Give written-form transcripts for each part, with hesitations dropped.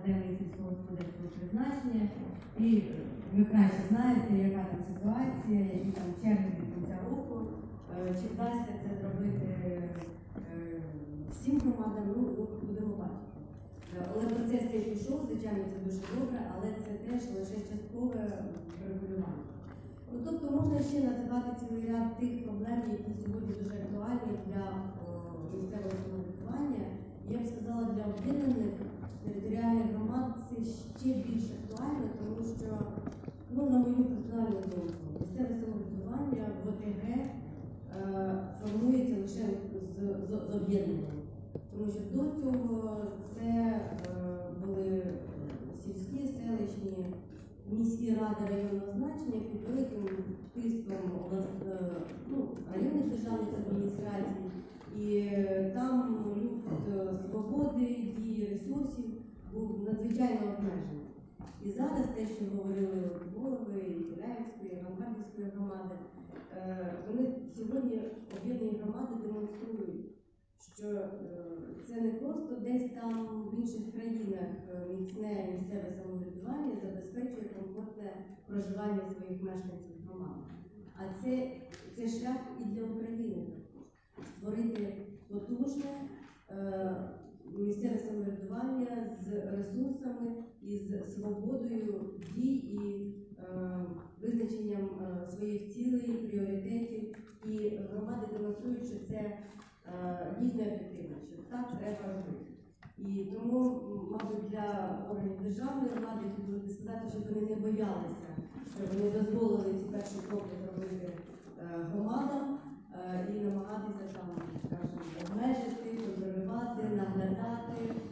землі сільськогосподарського призначення. І ви краще знаєте, яка там ситуація, які там черги до кінця року. Чи вдасться це зробити всім громадам, ну, будемо бачити. Але процес цей пішов, звичайно, це дуже добре, але це теж лише часткове регулювання. Ну, тобто можна ще називати цілий ряд тих проблем, які сьогодні дуже актуальні для місцевого самоврядування. Я б сказала, для об'єднаних територіальних громад це ще більш актуально, тому що, ну, на мою персональну думку, місцеве самоврядування в ОТГ формується лише з об'єднанням. Тому що до цього це були сільські, селищні, міські ради районного значення під великим тиском районних державних адміністрацій. І там люфт свободи, дії, ресурсів був надзвичайно обмежений. І зараз те, що говорили голови і Біляївської, і Ганкардівської громади, вони сьогодні, об'єднані громади, демонструють, що це не просто десь там в інших країнах міцне місцеве самоврядування забезпечує комфортне проживання своїх мешканців громади. А це шлях і для України створити потужне місцеве самоврядування з ресурсами і з свободою дій і визначенням своїх цілей, пріоритетів. І громади демонструють, що це дійсно ефективно, що так треба робити. І тому, мабуть, для органів державної влади хотілося б сказати, що вони не боялися, що вони дозволили ці перші кроки зробити громадам і намагатися там, скажімо, обмежити, контролювати, наглядати.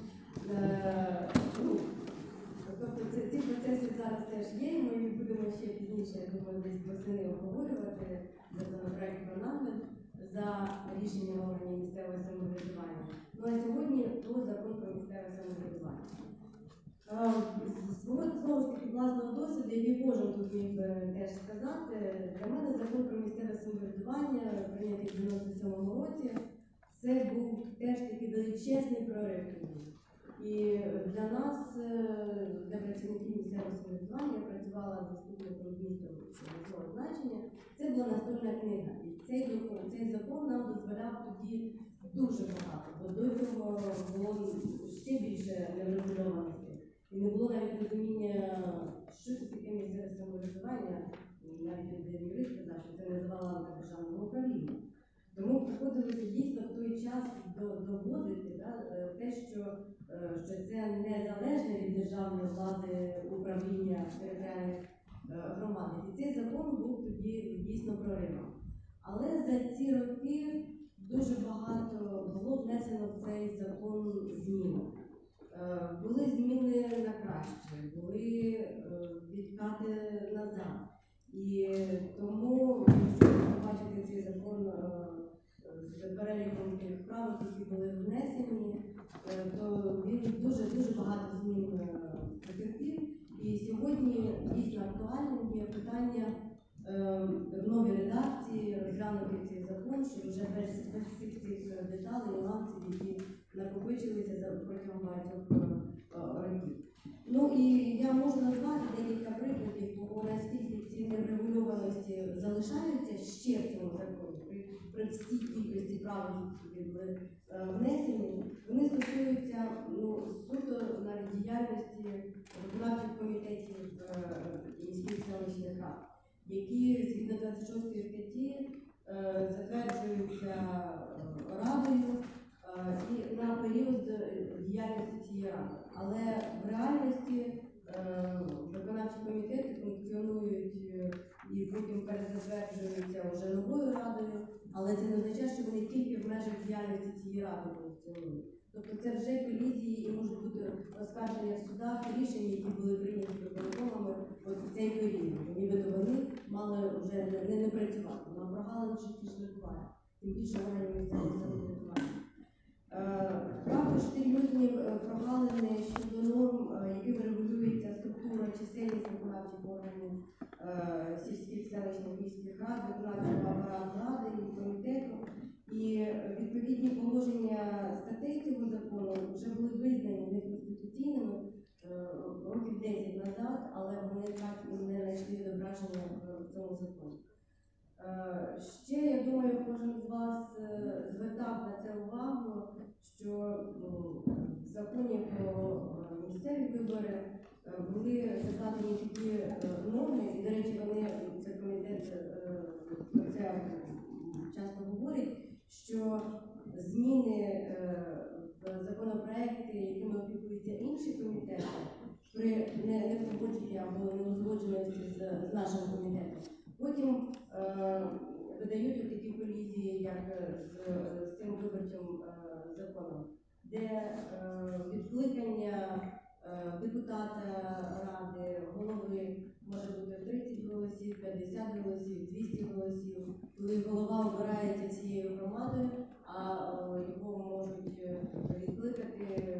Тобто ці процеси зараз теж є, і ми будемо ще пізніше, я думаю, десь восени обговорювати законопроект про нагляд за рішенням органів місцевого самоврядування. Ну а сьогодні про закон про місцеве самоврядування. Знову ж таки, власного досвіду, який кожен тут міг теж сказати, для мене закон про місцеве самоврядування, прийнятий в 97-му році, це був теж такий величезний прорив. І для нас, для працівників місцевого самоврядування, я працювала заступником міністра обласного значення, це була настольна книга. І цей закон нам дозволяв тоді дуже багато, бо до цього було ще більше нерегульованості. І не було навіть розуміння, що це таке місцеве самоврядування, навіть один юрист сказав, що це називала ланка державного управління. Тому приходилося дійсно в той час доводити те, що це незалежне від державної влади управління територіальних громад. І цей закон був тоді дійсно проривом. Але за ці роки дуже багато було внесено в цей закон змін. Були зміни на краще, були відкати назад. І тому, якщо побачити цей закон з переліком тих правок, які були внесені, то він дуже багато змін потерпів. І сьогодні дійсно актуальним є питання в новій редакції розглянути цей закон, щоб вже без всіх цих деталей, нюансів, які накопичилися протягом багатьох років. Ну і я можу назвати декілька прикладів, бо наскільки ці нерегульованості залишаються ще в цьому законі, при всій кількості правил, які були внесені, вони стосуються суто навіть діяльності виконавчих комітетів міських селищних рад, які згідно 26 статті затверджуються радою і на період діяльності цієї ради. Але в реальності виконавчі комітети функціонують і потім перезатверджуються вже новою радою, але це не означає, що вони тільки в межах діяльності цієї ради функціонують. Тобто це вже колізії і можуть бути оскарження в судах, рішення, які були прийняті виконкомами в цей період. Нібито вони мали вже не працювати, але прогалин в житті ж не буває. Тим більше органів місцевого самоврядування. Також серйозні прогалини щодо норм, якими регулюється структура чисельність виконавчих органів сільських, селищних, міських рад, виконавчого апарату ради і комітету. І відповідні положення статей цього закону вже були визнані неконституційними вони так і не знайшли відображення в цьому законі. Ще, я думаю, кожен з вас звертав на це увагу, що в законі про місцеві вибори були закладені такі норми, і, до речі, вони, це комітет про це часто говорить, що зміни в законопроекти, якими опікуються інші комітети, при непогодженні або неузгодженості з нашим комітетом, потім видають такі колізії, як з цим виборчим законом, де відкликання депутата ради, голови може бути 30 голосів, 50 голосів, 200 голосів, коли голова обирається цією громадою, а його можуть відкликати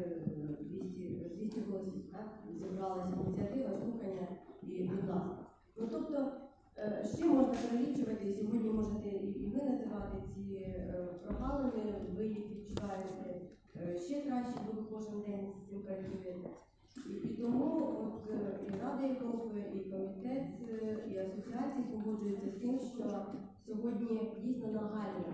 200 голосів. Так? Зібралася ініціатива, слухання і будь ласка. Ну, тобто, ще можна перелічувати, сьогодні можете і ви називати ці прогалини, ви їх відчуваєте ще краще, бо ви кожен день з цим працюєте. І тому от, і Рада Європи, і комітет, і асоціації погоджуються з тим, що сьогодні дійсно нагально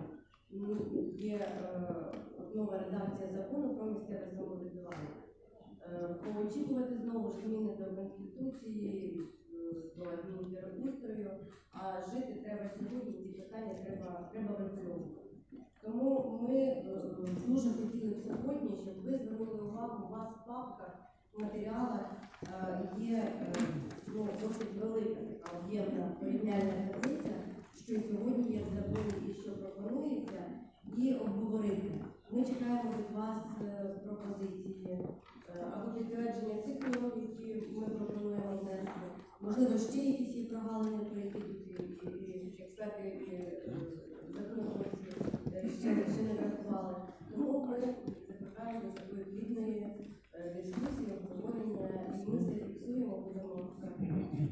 є нова редакція закону про місцеве самоврядування. Поочікувати знову ж зміни до Конституції, до адміністрою, а жити треба сьогодні, ці питання треба врегульовувати. Тому ми дуже хотіли сьогодні, щоб ви звернули увагу, у вас в папках, в матеріалах є досить велика така об'ємна порівняльна таблиця, що сьогодні є в законі і що пропонується, і обговорити. Ми чекаємо від вас пропозиції або підтвердження цих норм, які ми пропонуємо внести. Можливо, ще якісь є прогалини, про які і експерти, і законотворці ще не врахували. Тому ми закликаємо до такої плідної дискусії, обговорення, і ми це фіксуємо, будемо враховувати.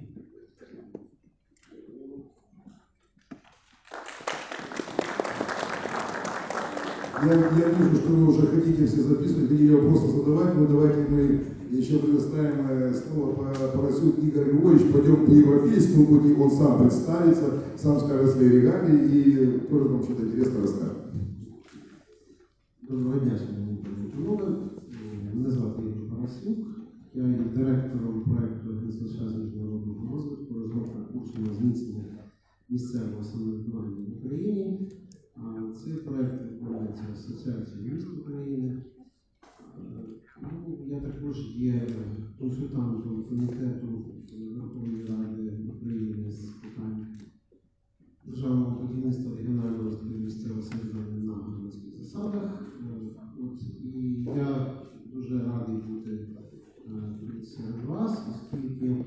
Я вижу, что вы уже хотите все записывать, хотите вопросы задавать, но давайте мы еще предоставим слово Поросюк Игорь Львович, пойдем по европейскому пути, он сам представится, сам скажет свои регалии и тоже вам что-то интересное расскажет. Доброго дня, шановні панове. Мене звати Ігор Поросюк. Я є директором проєкту Агентства США з міжнародного розвитку, розробка курсу на зміцнення місцевого самоврядування в Україні. Цей проєкт виконується Асоціацією міст України. Я також є консультантом комітету Верховної Ради України з питань державного будівництва, регіонального розвитку місцевого самоврядування на громадських засадах. І я дуже радий бути серед вас, оскільки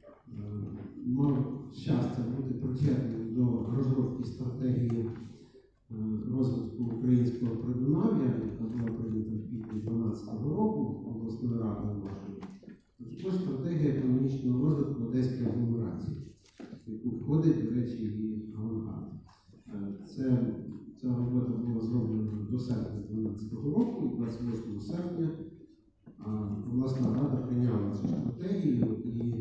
мав щастя бути причетним до розробки стратегії розвитку українського придунав'я, яка була прийнята в квітні 2012 року обласною радою нашою. Також стратегія економічного розвитку Одеської агломерації, в яку входить, до речі, і авангард. Ця робота була зроблена до серпня 2012 року, і 28 серпня обласна рада прийняла цю стратегію, і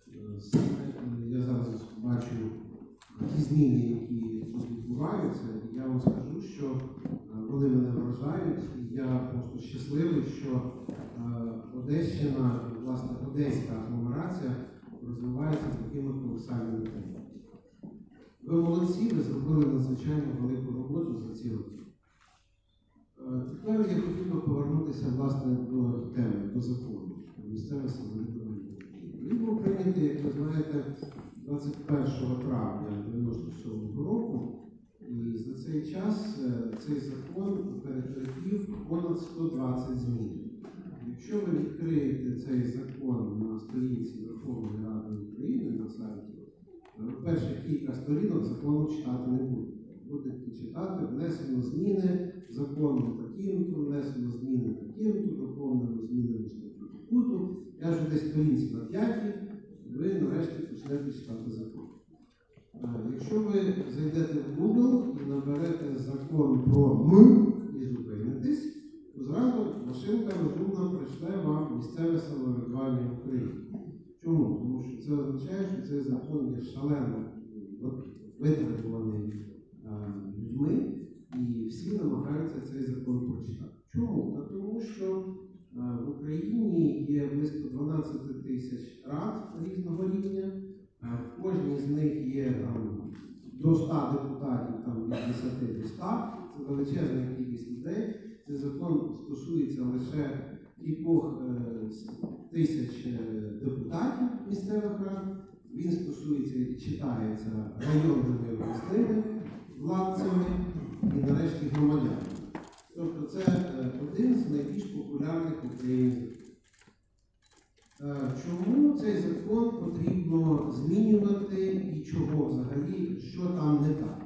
я зараз бачу ті зміни, які тут відбуваються, і я вам скажу, що вони мене вражають, і я просто щасливий, що Одещина, власне, Одеська агломерація розвивається такими колосальними темпами. Ви молодці, ви зробили надзвичайно велику роботу за ці роки. Тепер я хотів би повернутися, власне, до теми, до закону про місцеве самоврядування. Він був прийнятий, як ви знаєте, 21 травня 1997 року, і за цей час цей закон перетерпів понад 120 змін. Якщо ви відкриєте цей закон на сторінці Верховної Ради України на сайті, перших кілька сторінок закону читати не будете. Будете читати, внесено зміни закону таким-то, внесено зміни таким-то, доповнено змінами статуту. Я вже десь сторінці на 5-й, ви нарешті почнете читати закон. Якщо ви зайдете в Google і наберете закон про М і зупинитесь, то зразу машинка розумно прийшле вам місцеве самоврядування в Україні. Чому? Тому що це означає, що цей закон є шалено витребуваний людьми, і всі намагаються цей закон прочитати. Чому? Та тому що в Україні є близько 12 тисяч рад різного рівня, в кожній з них є там до 100 депутатів, там від 10 до 100, це величезна кількість людей. Цей закон стосується лише кількох тисяч депутатів місцевих рад. Він стосується і читається районними обласними владцями і нарешті громадянами. Тобто це один з найбільш популярних в Україні. Чому цей закон потрібно змінювати і чого взагалі, що там не так?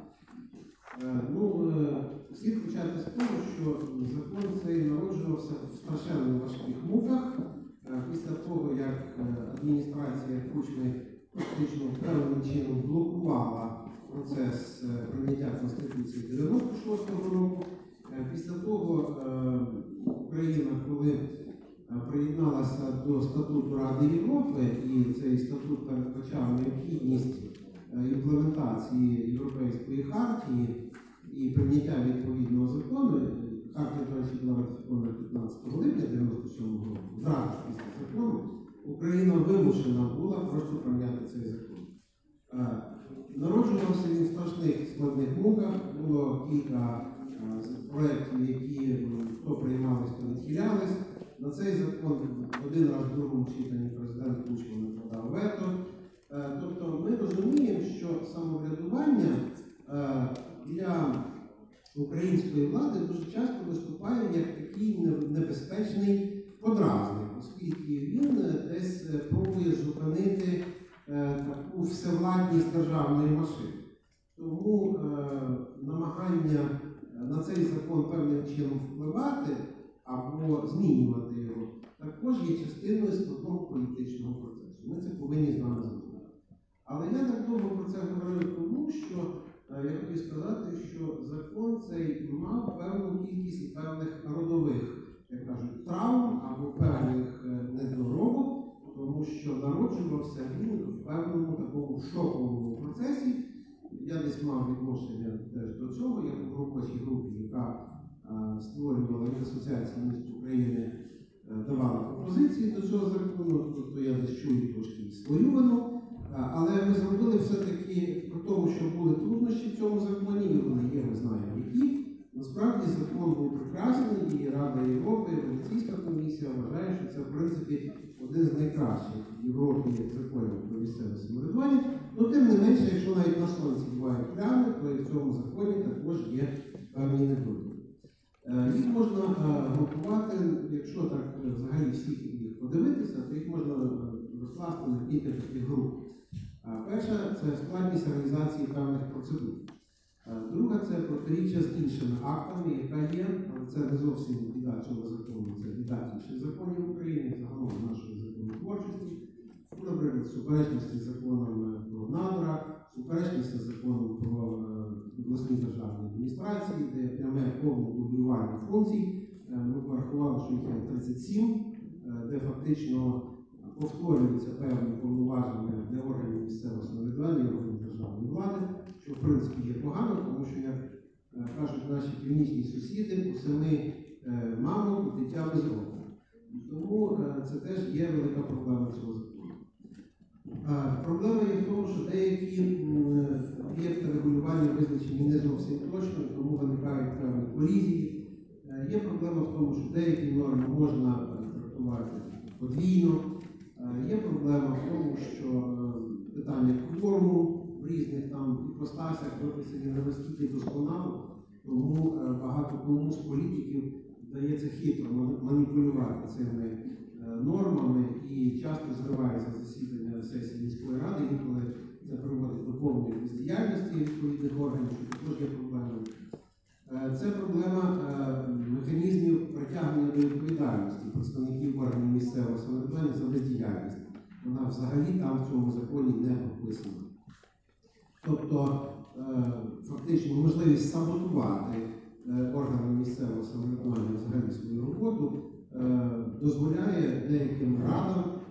Слід почати з того, що закон цей народжувався в страшенно важких муках. Після того, як адміністрація Кучми фактично певним чином блокувала процес прийняття Конституції 96-го року. Після того Україна, коли приєдналася до Статуту Ради Європи, і цей статут передбачав необхідність імплементації Європейської хартії і прийняття відповідного закону. Хартія, до речі, була ратифікована 15 липня 97 року, зразу після закону, Україна вимушена була просто прийняти цей закон. Народжувався він в страшних складних муках, було кілька проєктів, які то приймались, то відхилялись. На цей закон один раз в другому читанні президент Кучма накладав вето. Тобто ми розуміємо, що самоврядування для української влади дуже часто виступає як такий небезпечний подразник, оскільки він десь пробує зупинити таку всевладність державної машини. Тому намагання на цей закон певним чином впливати або змінювати його також є частиною складного політичного процесу. Ми це повинні з вами зробити. Але я так довго про це говорив тому, що я хотів сказати, що закон цей мав певну кількість і певних родових, як кажуть, травм або певних недоробок, тому що народжувався він в певному такому шоковому процесі. Я десь мав відношення теж до цього. Я був в робочій групі, яка створювала від Асоціації міст України, давала пропозиції до цього закону, тобто я десь чую трошки свою вину. Але ми зробили все-таки про тому, що були труднощі в цьому законі, і вони є, ми знаємо, які. Насправді закон був прекрасний, і Рада Європи, і Венеційська комісія вважає, що це, в принципі, один з найкращих в Європі законів про місцеве самоврядування. Тим не менше, якщо навіть на сонці бувають плями, то і в цьому законі також є певні недоліки. Їх можна групувати, якщо так взагалі всіх їх подивитися, то їх можна розкласти на кілька таких груп. Перша – це складність реалізації певних процедур. Друга – це протиріччя з іншими актами, яка є, але це не зовсім біда цього закону, це біда інших законів України, загалом нашої законотворчості. Наприклад, суперечності з законом про надра, суперечності з законом про обласні державні адміністрації, де пряме повне дублювання функцій. Ми порахували, що їх є 37, де фактично повторюються певні повноваження для органів місцевого самоврядування, органів державної влади, що в принципі є погано, тому що, як кажуть наші північні сусіди, у 7 мамок дитя без року. Тому це теж є велика проблема цього закону. Проблема є в тому, що деякі об'єкти регулювання визначені не зовсім точно, тому виникають певні колізії. Є проблема в тому, що деякі норми можна трактувати подвійно. Є проблема в тому, що питання кворуму в різних там іпостасях виписані не настільки досконало, тому багато кому з політиків вдається хитро маніпулювати цими нормами і часто зривається засідання сесії міської ради, інколи це приводить до повної бездіяльності відповідних органів, що також є проблемою. Це проблема механізмів притягнення до відповідальності представників органів місцевого самоврядування за бездіяльність. Вона взагалі там в цьому законі не прописана. Тобто, фактично, можливість саботувати органам місцевого самоврядування взагалі свою роботу дозволяє деяким радам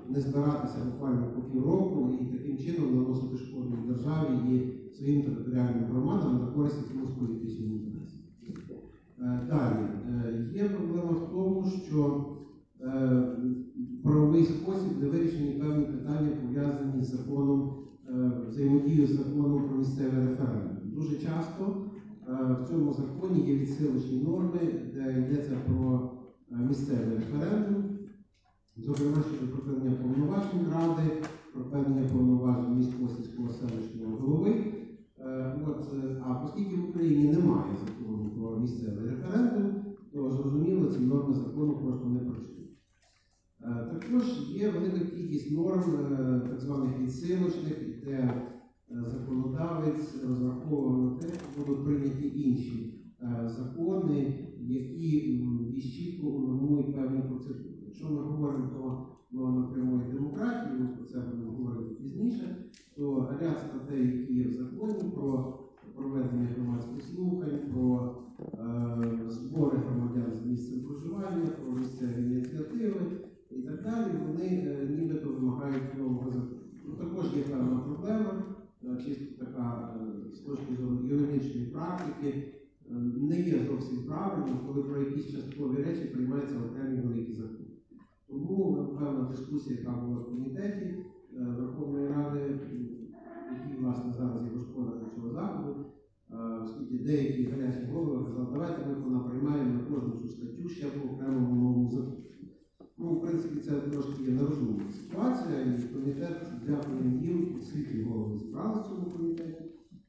не збиратися буквально по півроку і таким чином наносити шкоду і державі і своїм територіальним громадам на користь якомусь політичним інтересам. Далі, є проблема в тому, що в правовий спосіб не вирішені певні питання, пов'язані з законом, взаємодією з законом про місцевий референдум. Дуже часто в цьому законі є відсилочні норми, де йдеться про місцевий референдум, зокрема щодо припинення повноважень ради, припинення повноважень міського сільського селищного голови. А оскільки в Україні немає закону про місцевий референдум, то зрозуміло, ці норми закону просто не працюють. Також є велика кількість норм, так званих відсилочних, де законодавець розраховував на те, що будуть прийняті інші закони, які більш чітко унормують певні процедури. Якщо ми говоримо про норми прямої демократії, ми про це будемо говорити пізніше, то ряд статей, які є в законі про проведення громадських слухань, про збори громадян з місцем проживання, про місцеві ініціативи і так далі, вони нібито вимагають нового закону. Також є певна проблема, чисто така з точки зору юридичної практики, не є зовсім правильно, коли про якісь часткові речі приймаються окремі великі закони. Тому певна дискусія, яка була в комітеті Верховної Ради, який, власне, зараз є господарем цього заходу, оскільки деякі гарячі голови казали, давайте ми понаприймаємо на кожну цю статтю ще по окремому новому закону. Ну, в принципі, це трошки є нерозумна ситуація, і комітет, дякуємо їм, світлі голови зібрали в цьому комітеті.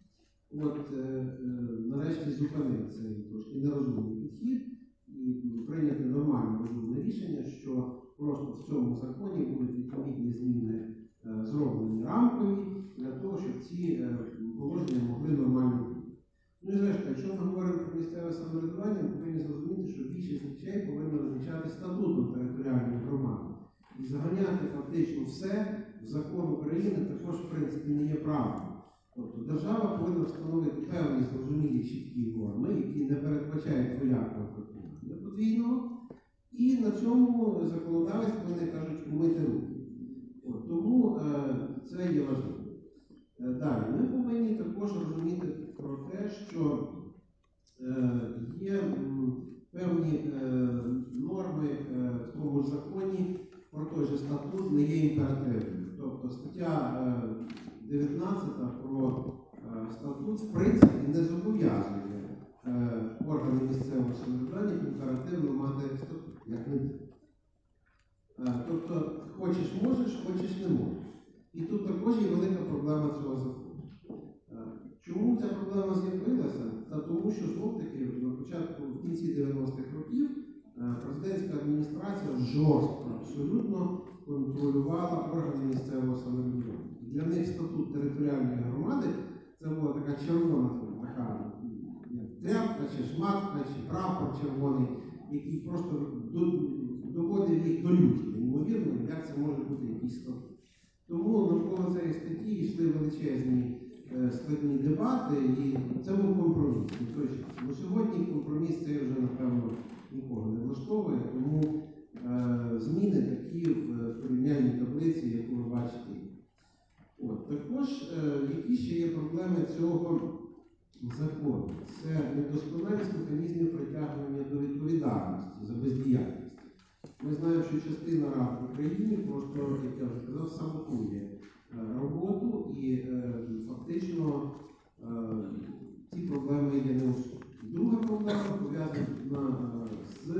Нарешті зупинили цей трошки нерозумний підхід і прийняти нормальне розумне рішення, що просто в цьому законі будуть відповідні зміни зроблені рамкові для того, щоб ці положення могли нормально бути. Ну і зрештою, якщо ми говоримо про місцеве самоврядування, ми повинні зрозуміти, що більшість речей повинна визначати статутом територіальної громади. І заганяти фактично все в закон України також, в принципі, не є правильно. Тобто держава повинна встановити певні зрозумілі чіткі норми, які не передбачають двоякого трактування подвійного, і на цьому законодавець повинен, кажуть, умити руки. Тому це є важливо. Далі, ми повинні також розуміти про те, що є певні норми в тому ж законі про той же статут не є імперативними. Тобто стаття 19 про статут в принципі не зобов'язує органи місцевого самоврядування імперативно мати статут, як не те. Тобто хочеш можеш, хочеш не можеш. І тут також є велика проблема цього закону. Чому ця проблема з'явилася? Тому що, знов-таки, на початку, в кінці 90-х років президентська адміністрація жорстко, абсолютно контролювала органи місцевого самоврядування. Для них статут територіальної громади це була така червона така тряпка, чи шматка, чи прапор червоний, який просто доводив їх до люті. Неймовірно, як це може бути якийсь статут. Тому навколо цієї статті йшли величезні складні дебати, і це був компроміс на той час. Но сьогодні компроміс цей вже, напевно, нікого не влаштовує, тому зміни такі в порівняльній таблиці, яку ви бачите. Також, які ще є проблеми цього закону? Це недосконалість механізмів притягнення до відповідальності за бездіяльність. Ми знаємо, що частина рад в Україні просто, як я вже казав, саботує роботу і фактично ці проблеми є неусунені. Друга проблема пов'язана з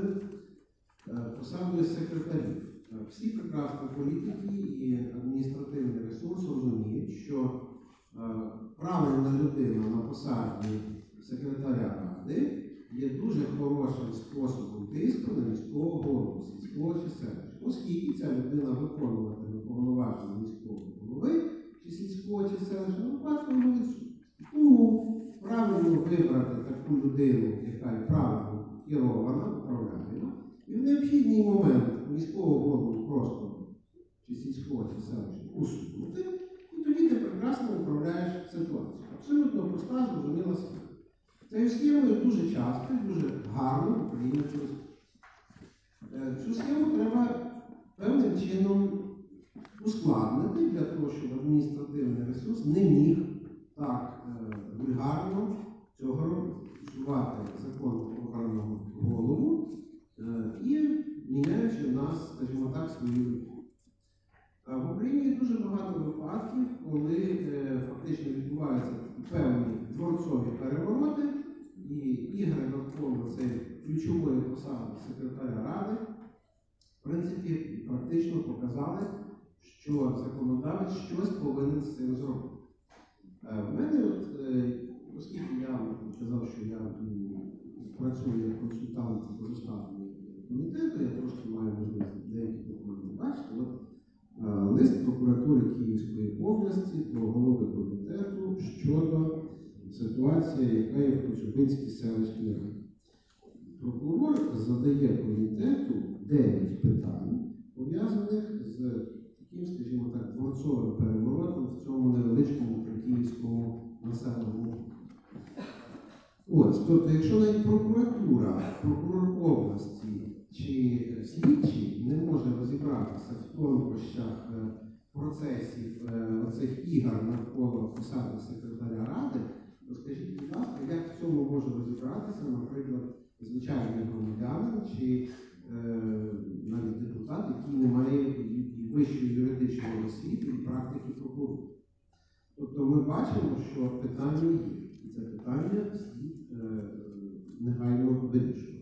посадою секретарів. Всі прекрасно політики і адміністративний ресурс розуміють, що правильна людина на посаді секретаря ради є дуже хорошим способом тиску на міського голову, сільського чи селища. Оскільки ця людина виконуватиме повноваження міського голови, чи сільського, чи селищного, бачимо його відсутність. Тому правильно вибрати таку людину, яка є правильно керована, управляєма, і в необхідний момент міського голову просто, чи сільського, чи селищного, усунути, і тоді ти прекрасно управляєш ситуацією. Абсолютно проста, зрозуміла схема. Цією схемою дуже часто і дуже гарно в Україні користуються. Цю схему треба певним чином ускладнений для того, щоб адміністративний ресурс не міг так вульгарно цього робити. Усувати закон про обраного голову і міняючи нас, скажімо так, свою руку. В Україні є дуже багато випадків, коли фактично відбуваються певні дворцові перевороти, і ігри навколо цієї ключової посади секретаря Ради, в принципі, практично показали, що законодавець щось повинен з цим зробити. В мене, оскільки я казав, що я працюю як консультант позаштатного комітету, я трошки маю можливість деякі документи бачити. Лист прокуратури Київської області до голови комітету щодо ситуації, яка є в Коцюбинській селищній раді. Прокурор задає комітету 9 питань, пов'язаних з таким, скажімо так, дворцовим переворотом в цьому невеличкому прикиївському населеному. Ось, тобто, якщо навіть прокуратура, прокурор області чи слідчий не може розібратися в тонкощах процесів оцих ігор навколо посади секретаря Ради, то скажіть, будь ласка, як в цьому може розібратися, наприклад, звичайний громадянин чи навіть депутат, який не має і вищої юридичної освіти і практики прокурора. Тобто ми бачимо, що питання є, і це питання слід негайно вирішувати.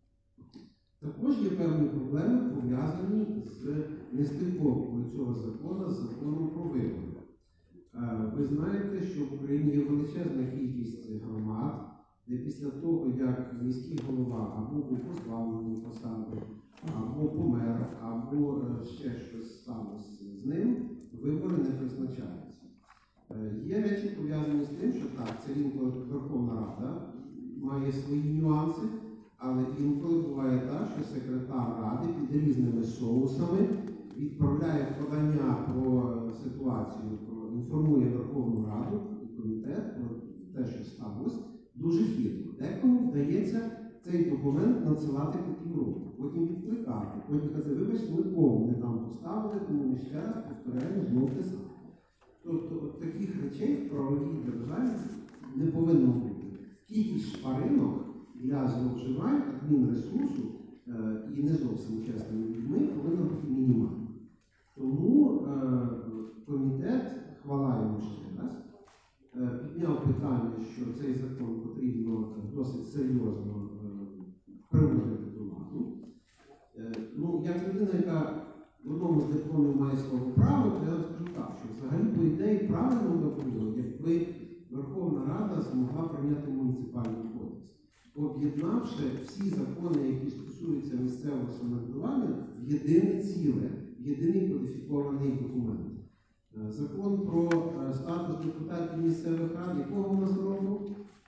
Також є певні проблеми, пов'язані з нестиковкою цього закону з законом про вибори. Ви знаєте, що в Україні є величезна кількість громад, де після того, як міський голова або був позбавлений посади, або помер, або ще щось сталося з ним, вибори не призначаються. Є речі, пов'язані з тим, що так, це інколи Верховна Рада має свої нюанси, але інколи буває так, що секретар Ради під різними соусами відправляє подання про ситуацію, інформує Верховну Раду і комітет про те, що сталося, дуже хитро. Декому вдається цей документ надсилати по півроку, потім відкликати, потім казати, вибачте, ми кому не там поставили, тому ми ще раз повторяємо знову те саме. Тобто от таких речей в правовій державі не повинно бути. Кількість шпаринок для зловживань адмінресурсу і не зовсім чесними людьми повинна бути мінімальна. Тому комітет, хвала йому ще раз, підняв питання, що цей закон потрібно досить серйозно приводити до ладу. Ну, як людина, яка в одному з дипломів має слово право, то я вам скажу так, що взагалі по ідеї правильно би було, якби Верховна Рада змогла прийняти муніципальний кодекс, об'єднавши всі закони, які стосуються місцевого самоврядування, в єдине ціле, в єдиний кодифікований документ. Закон про статус депутатів місцевих рад, якого в нас року?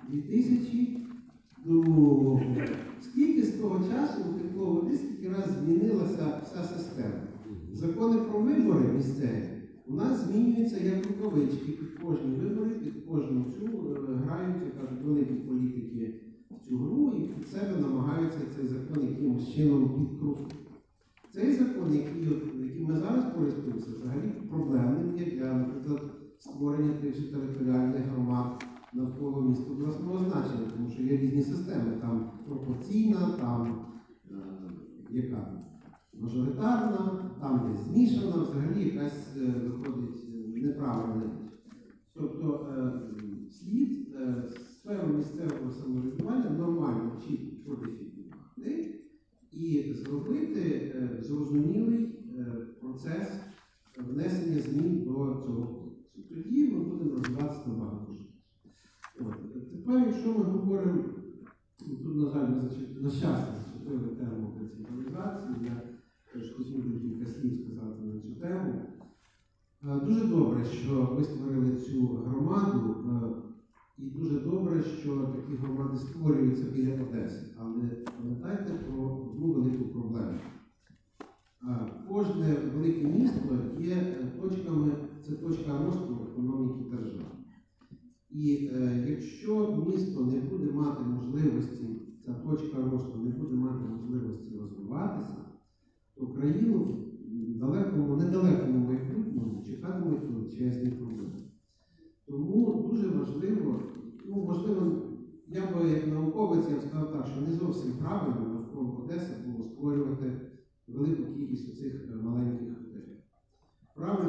2002. Скільки з того часу утекло води, скільки разів змінилася вся система? Закони про вибори місцеві у нас змінюються як рукавички під кожні вибори, під кожну цю грають, як кажуть, великі політики в цю гру і під себе намагаються цей закон якимось чином підкрутити. Цей закон, яким ми зараз користуємося, взагалі проблемним є для, наприклад, створення тих же територіальних громад навколо міста обласного значення, тому що є різні системи, там пропорційна, там яка мажоритарна, там де змішана, взагалі якась виходить неправильна річ. Тобто слід сферу місцевого самоврядування нормально чітко кодифікувати і зробити зрозумілий процес внесення змін до цього кодексу. Тоді ми будемо розвиватися набагато швидше. Тепер, якщо ми говоримо, тут, на жаль, на щастя, зачепили тему децентралізації, я теж хотів би кілька слів сказати на цю тему. Дуже добре, що ви створили цю громаду, і дуже добре, що такі громади створюються біля Одеси. Але пам'ятайте про одну велику проблему. Кожне велике місто є точками, це точка росту економіки держави. І якщо місто не буде мати можливості, ця точка росту не буде мати можливості розвиватися, то країну в недалекому майбутньому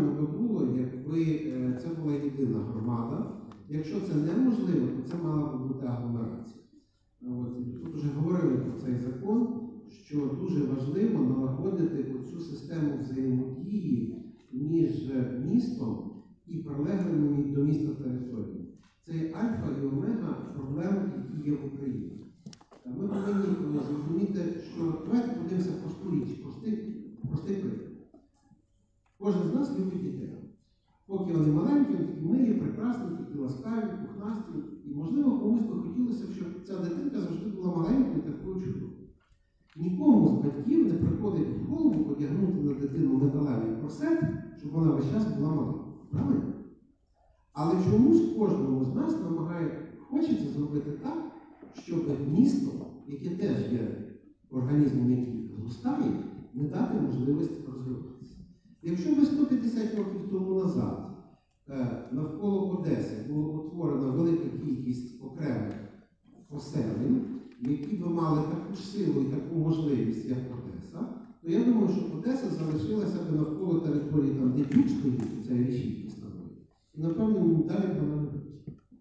правильно би було, якби це була єдина громада. Якщо це неможливо, то це мала б бути агломерація. Тут вже говорили про цей закон, що дуже важливо налагодити цю систему взаємодії між містом і прилеглими до міста територіями. Це є альфа і омега проблем, які є в Україні. Ми повинні зрозуміти, що давайте подивимося просту річ, простий приклад. Кожен з нас любить дітей. Поки вони маленькі, вони такі милі, прекрасні, такі ласкаві, пухнасті. І, можливо, комусь би хотілося, щоб ця дитинка завжди була маленькою, такою чудовою. Нікому з батьків не приходить в голову одягнути на дитину металевий корсет, щоб вона весь час була маленькою. Правильно? Але чомусь кожному з нас хочеться зробити так, щоб місто, яке теж є організмом, який зростає, не дати можливість розвиватися. Якщо би 150 років тому назад навколо Одеси була утворена велика кількість окремих поселень, які б мали таку ж силу і таку можливість, як Одеса, то я думаю, що Одеса залишилася б навколо території, там, де Дюк стоїть, це річки становить. І, напевно, далі вона не буде.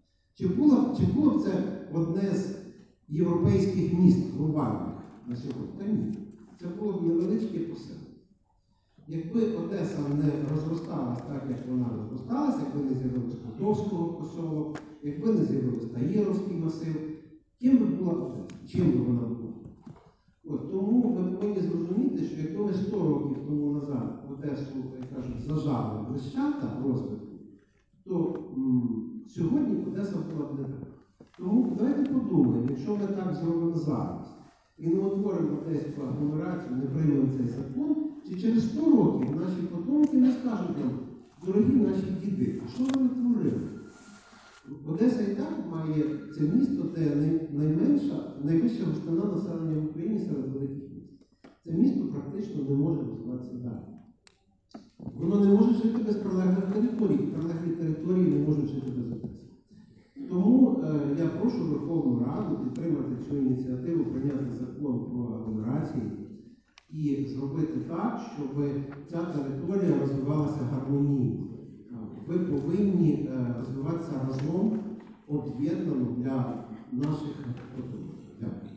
Чи було б це одне з європейських міст глобальних на сьогодні? Та ні. Це було б невеличке поселення. Якби Одеса не розросталась так, як вона розросталася, якби не з'явилось Котовського посілок, якби не з'явився Таїровський масив, ким би була Одеса? Чим би вона була? Тому ви повинні зрозуміти, що якби ми 100 років тому назад Одесу, як кажуть, зажали блищата розвитку, то сьогодні Одеса була б не така. Тому давайте подумаємо, якщо ми так зробимо зараз, і не утворимо одеську агломерацію, не приймемо цей закон, чи через 100 років наші потомки не скажуть нам, дорогі наші діди, а що ви натворили? Одеса і так має це місто, де найвища густина населення в Україні серед великих міст. Це місто практично не може розвиватися далі. Воно не може жити без прилеглих територій, і прилеглі території не можуть жити без Одеси. Тому я прошу Верховну Раду підтримати цю ініціативу, прийняти закон про агломерації і зробити так, щоб ця територія розвивалася гармонійно. Ви повинні розвиватися разом, об'єднано для наших потомків. Дякую.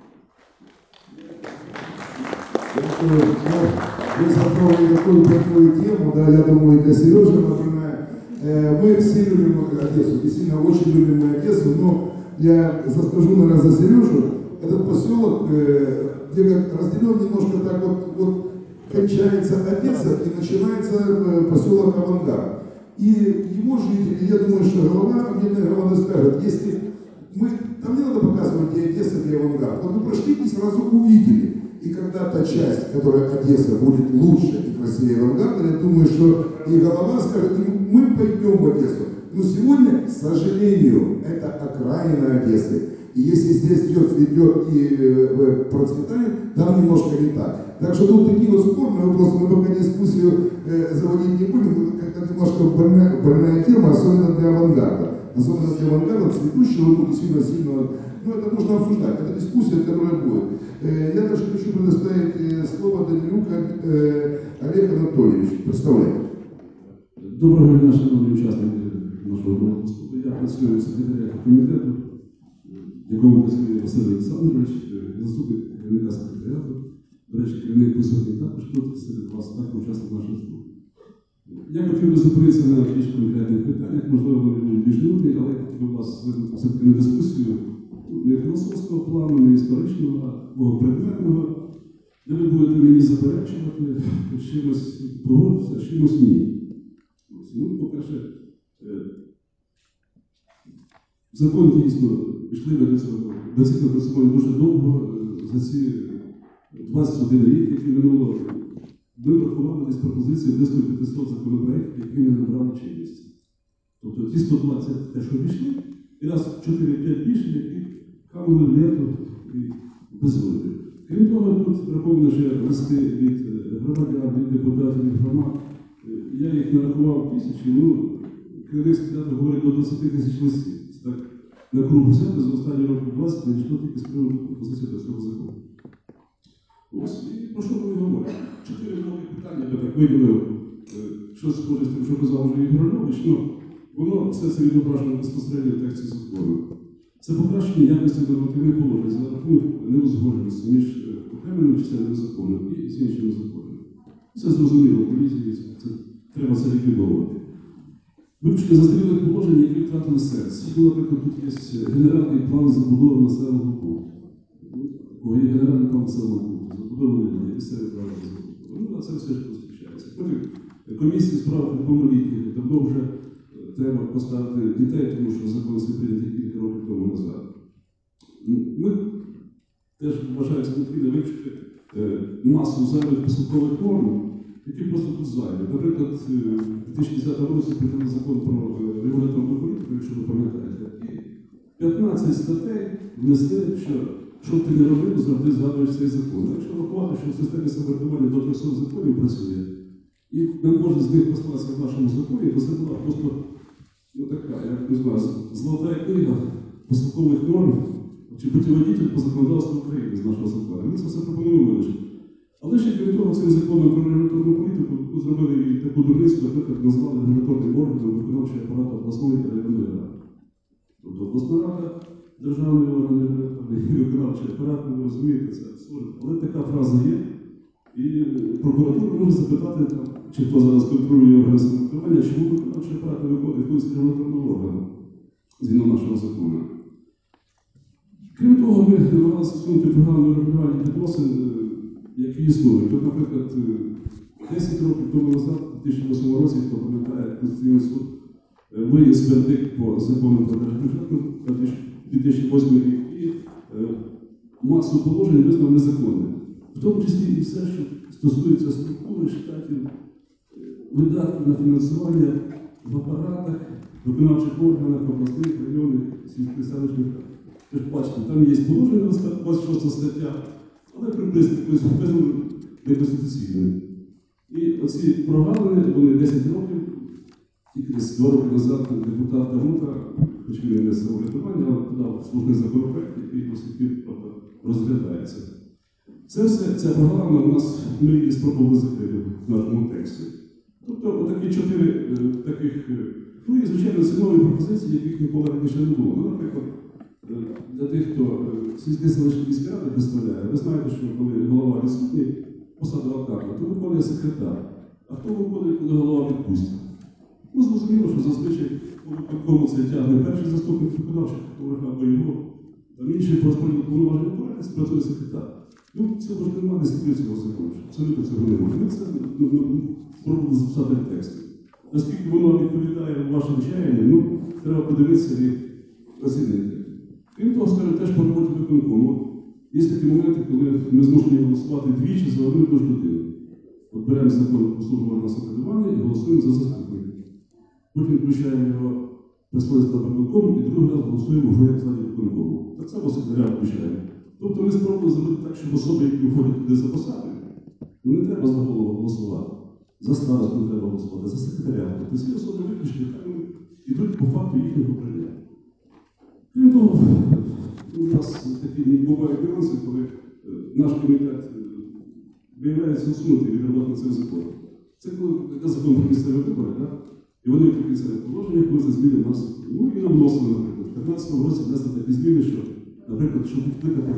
Вы затронули такую тему, да, я думаю, для Сережи напоминаю. Мы все любим Одессу, действительно очень любим мы Одессу, но я скажу, наверное, за Сережу. Этот поселок, где как разделен немножко так вот кончается Одесса и начинается поселок Авангард. И его жители, я думаю, что отдельная громада скажет, если мы, там не надо показывать, где Одесса, где Авангард. Вот вы прошли и сразу увидели. И когда та часть, которая Одесса, будет лучше и красивее Авангарда, я думаю, что и голова скажет, и мы пойдем в Одессу. Но сегодня, к сожалению, это окраина Одессы. И если здесь идет и процветание, там немножко не так. Так что тут такие вот спорные вопросы, мы пока дискуссию заводить не будем, как-то немножко больная тема, особенно для авангарда. Особенно для авангарда, цветущего, ну, действительно сильного. Ну, это можно обсуждать, это дискуссия, которая будет. Я даже хочу предоставить слово Данилюка Олег Анатольевич. Представляю. Доброго дня, шановні учасники нашого виступу. Я працюю секретарем комітету, в якому працює Василь Олександрович, заступник керівника секретаріату. До речі, керівник присутній також тут серед вас, також учасник нашого служби. Я хотів би зупинитися на більш конкретних питаннях, можливо, вони будуть більш нудні, але я хотів би вас викликати все-таки на дискусію не філософського плану, не історичного, а предметного, де ви будете мені заперечувати, чимось погодитися, чимось ні. Ну, по-перше, закон дійсно пішли до цих напрацювань дуже довго, за ці 21 рік, який минуло, ми врахували десь пропозиції близько 500 законопроєктів, які не набрали чинності. Тобто ті 120 те, що пішли, і раз 4-5 більше, які камили лето і без виборів. Крім того, тут враховано ще листи від громадян, від депутатів, від громад. Я їх нарахував тисячі, ну, керівник секретаря говорить до 20 тисяч листів. Це так, на кругу взяти, за останні роки 20 надійшло тільки з приводу пропозиції до цього закону. Ось, і про що ми говоримо? 4 блоки питання, я так виділив, щось схоже з тим, що казав вже Ігор Львович, воно все це відображено безпосередньо в тексті закону. Це покращення якості нормативних положень за рахунок неузгодженості між окремими частинами закону і з іншими законами. Це зрозуміло, поліції, треба це ліквідовувати. Вивчення застарілих положень, які втратили сенс. Наприклад, тут є генеральний план забудови населеного пункту. Є генеральний план населеного пункту, забудований є місцеві права забудови. На це все ж зустрічається. Потім комісії справ неповнолітніх давно вже треба поставити дітей, тому що закон це прийнятий кілька років тому назад. Ми теж вважаємо за необхідно вивчити масу зайвих посадкових норм, які просто тут зайві. Наприклад, у 2010 році прийняли закон про регуляторну політику, якщо ви пам'ятаєте, і 15 статей внесли, що б ти не робив, завжди згадуєш цей закон. Якщо врахувати, що в системі самоврядування до 300 законів працює, і не може з них послатися в нашому законі, то це була просто така, як не знаю, золота книга посадкових норм, чи путіводитель по законодавству України з нашого закону. Ми це все пропонуємо вирішити. Але ще крім того, цим законом про регуляторну політику зробили і таку дурницю, наприклад, назвали регуляторним органом виконавчий апарат обласної та районної ради. Тобто обласна рада, державний орган регуляторний і виконавчий апарат, ви розумієте, це абсурд. Але така фраза є, і прокуратура може запитати, чи хто зараз контролює органи самоврядування, чому виконавчий апарат не виконує функції регуляторного органу згідно нашого закону. Крім того, ми намагалися всунути програму регулювання відносин, які існують. От, наприклад, 10 років тому назад, у 2008 році, хто пам'ятає, Конституційний суд виніс вердикт по закону про держбюджет 2008 рік і масу положень визнав незаконним. В тому числі і все, що стосується структури, штатів, видатків на фінансування в апаратах, виконавчих органах, обласних, районних, сільських селищних. Ви ж бачите, там є положення, 26 стаття, але приблизно визнано неконституційною. І оці прогалини, вони 10 років, тільки десь 2 роки назад депутат Тарута, хоч він не самоврядування, але подав слушний законопроект, який до сих пір розглядається. Ця програма у нас, ми її спробували закрити в нашому тексті. Тобто, отакі 4 таких, і, звичайно, це нові пропозиції, яких ніколи раніше не було. Наприклад, для тих, хто сільські селищні міські ради представляє, ви знаєте, що коли голова відсутній, посада вакантна, то виконує секретар. А хто виконує, коли голова відпустить? Зрозуміло, що зазвичай по виконкому це тягне перший заступник виконавчих, або його, там інший по розподілу повноважень порадниць працює секретар. Цього ж немає, не слідує цього закону. Абсолютно цього немає. Ми це спробували записати в тексті. Наскільки воно відповідає вашим чаянням, треба подивитися і оцінити. Крім того, скажу, теж по роботі виконкому. Є такі моменти, коли ми змушені голосувати двічі за одну і ту ж людину. От беремо закон про службу органів самоврядування і голосуємо за заступника. Потім включаємо його представництво виконкому і другий раз голосуємо вже як члені виконкому. Так само секретаря включаємо. Тобто ми спробували зробити так, щоб особи, які виходять туди за посадою, не треба за голову голосувати, за старосту не треба голосувати, за секретаря. Тобто ці особи виключені, хай вони йдуть по факту їхнього прийняття. Крім того, у нас такі бувають нюанси, коли наш комітет виявляється усунутий від роботи над цим законом. Це коли йде закон про місцеві вибори, і вони в прикінцевих положеннях вносять зміни в нас. І нам вносили, наприклад, в 2015 році внесли такі зміни, що, наприклад, щоб відкликати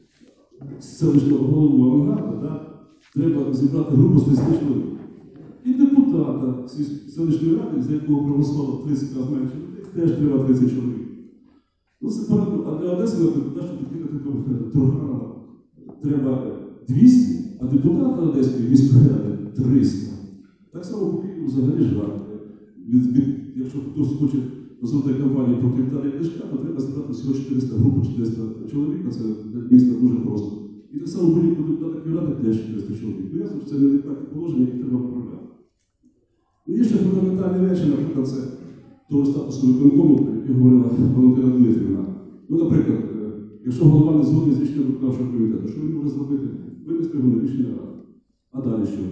селищного голову авангарда, треба зібрати групу з 30 чоловік. І депутата селищної ради, за якого проголосувало 30 разів менше людей, теж треба 30 чоловік. Це парадно. А для Одеси, наприклад, щоб відкликати Труханова, треба 200, а депутата Одеської міської ради 300. Так само по Києву взагалі жарт. Якщо хтось хоче зробити кампанію проти Віталія Кличка, то треба зібрати всього 400 груп, 400 чоловік, а це для міста дуже просто. І так само будь-яку депутата Київради теж 400 чоловік. Ясно, що це неадекватні положення, які треба виправляти. Є ще фундаментальні речі, наприклад, це того статусу виконкому, про який говорила Валентина Дмитрівна. Наприклад, якщо голова не згодний з рішенням виконавчого комітету, що він може зробити? Винести його на рішення ради. А далі що?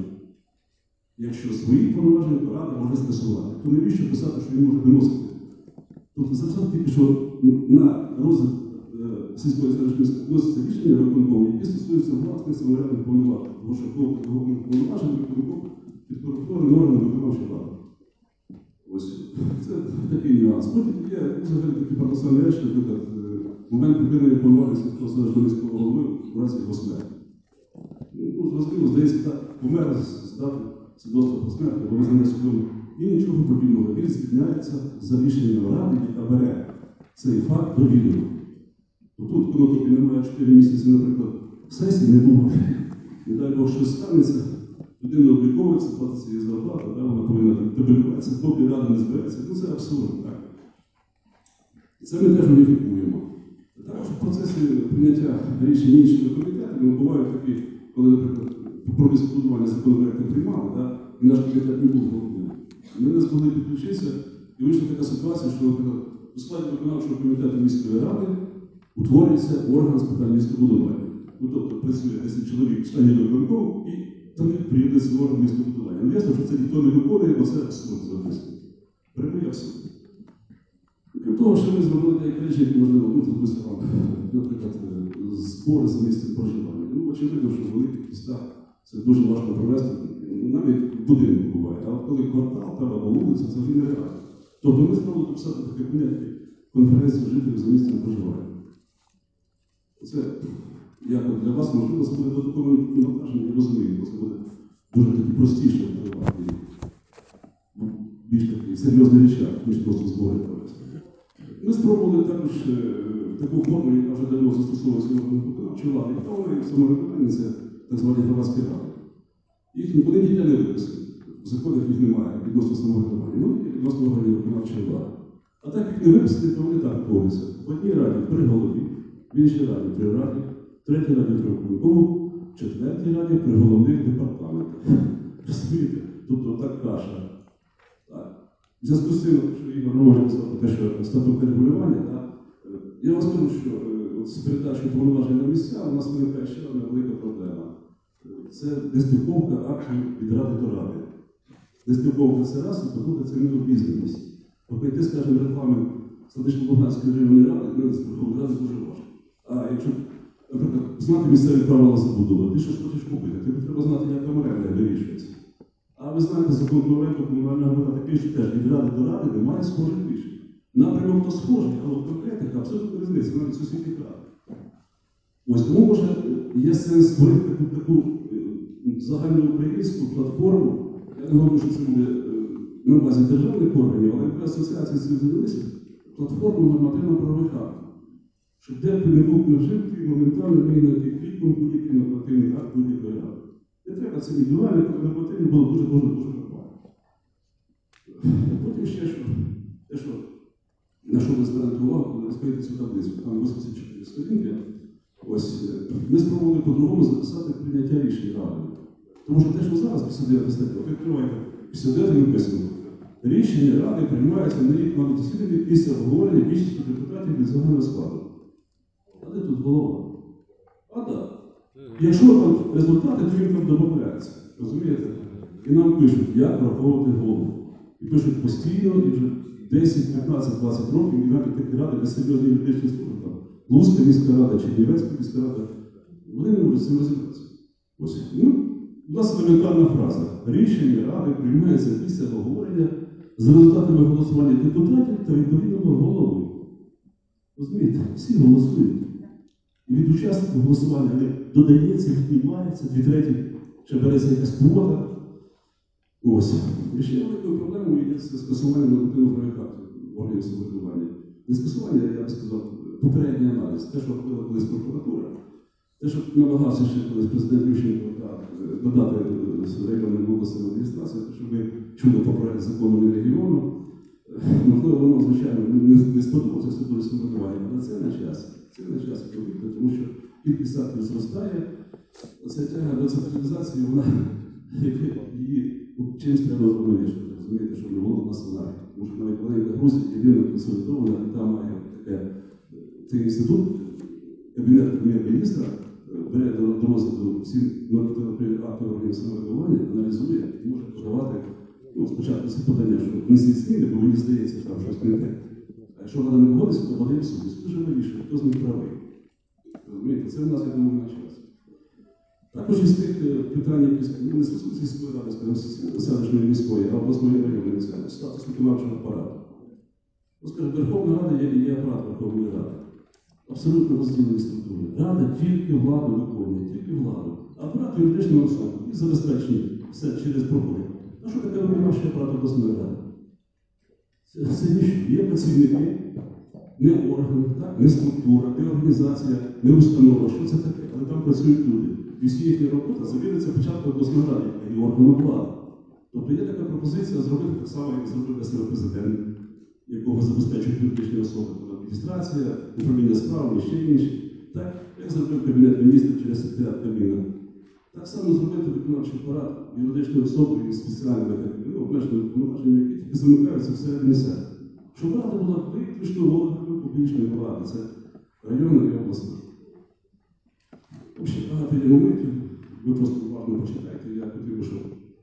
Якщо свої повноваження, то рада може скасувати. То навіщо писати, що він може виносити? Тобто записати тільки, що на розгляд сільської селищної вноситься рішення виконкому, які стосуються власних самоврядних повноважень. Тому що повноважень виконкому підпорядкованим органом виконавчої влади. Ось це такий нюанс. Потім є взагалі такі парадоксальні речі, наприклад, момент припинення повноважень сільського селищного міського голови в разі його смерті. Ну, зрозуміло, здається, так, помер з дати свідоцтва про смерть, або визнання судом. І нічого подібного. Він звільняється за рішенням ради, яка бере цей факт до відома. Тут, коли тобі немає 4 місяці, наприклад, сесії не було. Не дай Бог, щось станеться, людина обліковується, платиться її зарплата, да, вона повинна табелюватися, поки рада не збереться. Ну це абсурд, так. І це ми теж уніфікуємо. Також в процесі прийняття рішень іншими комітетами бувають такі, коли, наприклад, про містобудування законопроекти приймали, да, і наш комітет не був головним. Ми не змогли підключитися, і вийшла така ситуація, що, наприклад, у складі виконавчого комітету міської ради утворюється орган з питань містобудування. Ну, тобто працює 10 чоловік, членів виконкому, і до них приїде цей орган містобудування. Ну, ясно, що це ніхто не виконує, бо це абсурд записано. Прямий абсурд. Крім того, що ми зробили деякі речі, які можливо, ну, записано, наприклад, збори за місцем проживання. Ну, очевидно, що в великих містах це дуже важко провести, навіть в будинку буває. А от коли квартал там або вулиця, це вже нереально. Тобто ми спробували написати таке поняття конференції жителів за місцем проживання. Це, як для вас, можливо, це буде додаткове навантаження, я розумію, бо це буде дуже такі простіше впливати. Більш такі серйозні речі, ніж просто збори провести. Ми спробували також таку форму, яка вже давно застосовується в виконавчій владі, яка вона і самовиконання, це так звані громадські ради. Їх вони ніде не виписані. В законах їх немає відносно самоврядування, ну і відносно органів виконавчої влади. А так як не виписані, то вони так повністю. В одній раді при голові, в іншій раді при раді, в третій раді при виконкому, в четвертій раді при головних департаментах. Розумієте? Тобто так каша. Так. В зв'язку з тим, що Ігор говорив про те, що статутне регулювання, так, я вам скажу, що з передачою повноважень на місця у нас виникає ще одна велика проблема. Це нестиковка актів від ради до ради. Нестиковка це раз, і по-друге, це необізнаність. Обійти, скажімо, регламент Станично-Луганської районної ради, не з Верховної Ради дуже важко. А якщо, наприклад, знати місцеві правила забудови, ти щось хочеш купити, тобі треба знати, як там оренда вирішується. А ви знаєте, закон про оренду комунального майна такий, що теж від ради до ради немає схожих рішень. Напрямок то схожий, але в конкретика абсолютно різниця, навіть сусідніх рад. Ось тому, може, є сенс створити таку загальноукраїнську платформу. Я не говорю, що це буде на базі державних органів, але при асоціації цивілізації платформу нормативно-правових актів. Щоб де б не був вжитий, моментально вийняти кліком будь-який нормативний акт будь-якої ради. Не треба це індивідуальне, але нормативні було дуже нормально. Потім ще що, те, що на що ви звернете увагу, коли розкриєте цю таблицю, там 84 сторінки. Ось, ми спробували по-другому записати прийняття рішень радою. Тому що те, що зараз 59 стаття, ви відкриваєте 59 написано. Рішення ради приймаються на рік засіданні після обговорення більшості депутатів від загального складу. А де тут голова? А так. Якщо там результати, то він там додається. Розумієте? І нам пишуть, як враховувати голову. І пишуть постійно, і вже 10, 15, 20 років, і навіть такі ради, де серйозні юридичні служби. Луцька міська рада, Чернівецька міська рада, вони не можуть з цим розібратися. Ось, ну, у нас елементарна фраза. Рішення ради приймається після обговорення з результатами голосування депутатів та відповідного голови. Розумієте, всі голосують. І від учасників голосування додається, віднімається, 2/3 ще береться якась квота. Ось. І ще великою проблемою є скасування нормативно-правових актів органів самоврядування. Не скасування, я б сказав, попередній аналіз. Те, що робила колись прокуратура, те, що намагався ще колись президент Ющенко надати районним обласним адміністраціям, щоб ми чули по проект закону Мінрегіону. Можливо, воно, звичайно, не сподобалося структурі самоврядування, але це на час. Це на час робити, тому що кількість актів зростає. Оця тяга до централізації, вона її чимось треба вирішити. Розумієте, щоб не було національних. Тому що навіть маленька Грузія єдина консолідована, і там має цей інститут, Кабінет прем'єр-міністра, бере до розгляду всі нормативно-правові акти органів самоврядування, аналізує і може подавати, ну, спочатку це подання, що внесіть зміни, бо мені здається, що там щось не те. А якщо вона не погодиться, то подає в суд. Суд вже вирішує, хто з них правий. Розумієте, це в нас, я думаю, на час. Також із тих питань, які ну, не стосуються сільської ради, скажімо, селищної міської, а обласної районної, це статус виконавчого апарату. Ну, скажімо, Верховна Рада є апарат Верховної Ради. Абсолютно розділені структури. Рада тільки владу виконує, тільки владу. Апарат юридичної особи і забезпечення все через проходить. А що таке виконавчий апарат обласної ради? Це ніщо. Є працівники, не органи, так? Не структура, не організація, не установа. Що це таке? Але там працюють люди. І всі їхні роботи завіриться початку обласної ради і органу влади. Тобто є така пропозиція зробити так само, як зробив для себе президент, якого забезпечують юридичні особи, тобто адміністрація, управління справами, ще інші. Так, як зробив Кабінет міністрів через секретаріат Кабміну. Так само зробити виконавчий апарат юридичної особи із спеціальними обмеженими повноваженнями, які тільки замикаються всередині себе. Щоб влада була виключно органом публічної влади, це районна і обласна. Ще багато є моментів, ви просто уважно почитайте, я хотів би, щоб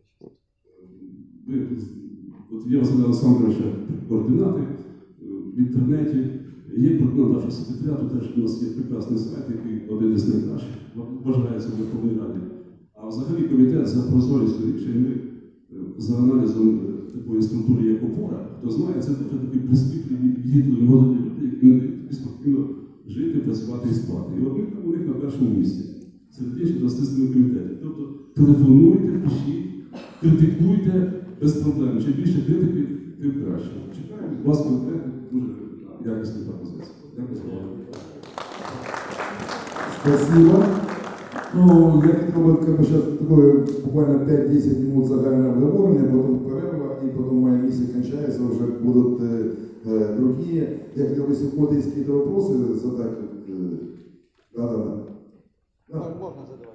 ви, от є Василя Олександровича координати в інтернеті, є координат нашого секретаріату, теж у нас є прекрасний сайт, який один із найкращих, вважається в Верховній Раді. А взагалі комітет за прозорістю рішень, ми за аналізом такої структури, як опора, хто знає, це дуже такі прискіпливі, в'їдливі молоді люди, які не дають тобі спокійно жити, працювати і спати. І от ми там у них на першому місці, серед інших 27 комітетів. Тобто телефонуйте, пишіть, критикуйте без проблем. Чим більше критики, тим краще. Чекаю від вас конкретно дуже якісні пропозиції. Дякую за увагу. Спасибо. Ну, я хотел бы как бы сейчас такое буквально 5-10 минут загальное обговорение, потом перерва, и потом моя миссия кончается, уже будут другие. Я хотел бы, если у кого-то есть какие-то вопросы задать. Да. Можно задавать.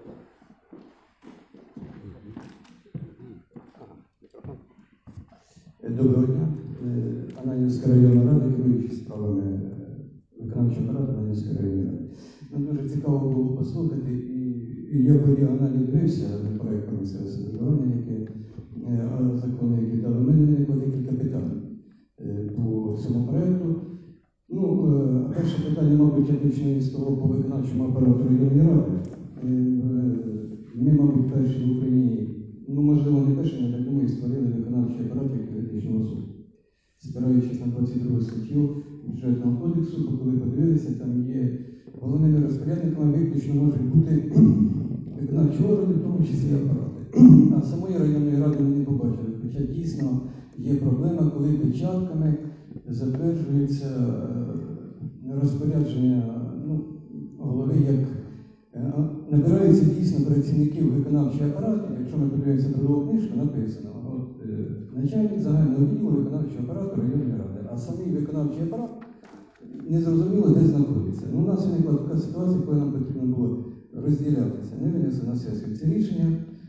Доброго дня. Ананівська районна рада, керуючи справами виконавчого апарату Ананівської районної ради. Нам дуже цікаво було послухати, і я по діагоналі дивився на проєкт про місцеве самоврядування, закони, які дали. У мене виникло декілька питань по цьому проєкту. Ну, перше питання, мабуть, я почну з того по виконавчому апарату районної ради. Ми, мабуть, перші в Україні, ну, можливо, не перші, я так думаю, створили виконавчий апарат як юридичного суду. Спираючись на 22 статтю бюджетного кодексу, бо коли подивилися, там є головними розпорядниками виключно можуть бути виконавчі органи, в тому числі апарати. А самої районної ради ми не побачили. Хоча дійсно є проблема, коли печатками затверджується розпорядження голови, як набираються дійсно працівників виконавчого апарату. Якщо ми подивимося трудову книжку, написано начальник загального відділу виконавчого апарату районної ради, а самий виконавчий апарат незрозуміло де знаходиться. У нас виникла така ситуація, коли нам потрібно було розділятися. Не винесли на сесію це рішення,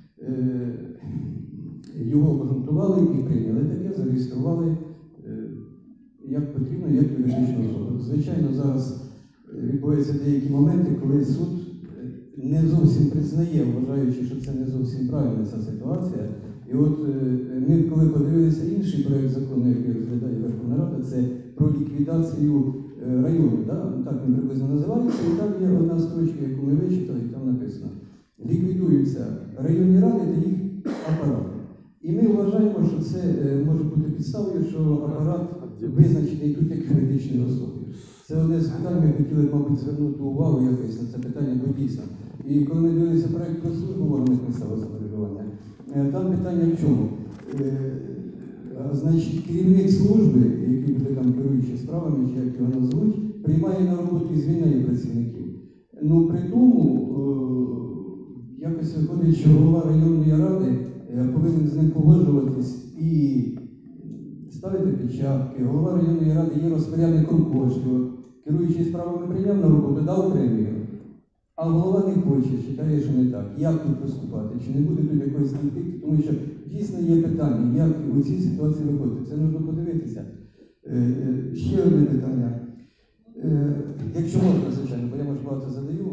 його обґрунтували і прийняли таке, зареєстрували як потрібно, як юридичну особу. Звичайно, зараз відбуваються деякі моменти, коли суд не зовсім признає, вважаючи, що це не зовсім правильна ця ситуація. І от ми, коли подивилися інший проєкт закону, який розглядає Верховна Рада, це про ліквідацію районів. Да? Так він приблизно називається. І там є одна строчка, яку ми вичитали, і там написано: ліквідуються районні ради та їх апарати. І ми вважаємо, що це може бути підставою, що апарат визначений тут як юридичні особи. Це одне з питань, ми хотіли, мабуть, звернути увагу якось на це питання, бо дійсно. І коли ми дивилися проєкт про службу в органах місцевого самоврядування, там питання в чому? Значить, керівник служби, який буде там керуючий справами, чи як його назвуть, приймає на роботу і звільняє працівників. Ну, при тому, якось виходить, що голова районної ради повинен з ним погоджуватись і ставити печатки. Голова районної ради є розпорядником коштів, керуючий справами прийняв на роботу, дав премію. А голова не хоче, вважає, що не так. Як тут поступати? Чи не буде тут якоїсь конфлікту? Тому що дійсно є питання, як у цій ситуації виходити. Це потрібно подивитися. Ще одне питання. Якщо можна, звичайно, бо я, може, багато задаю.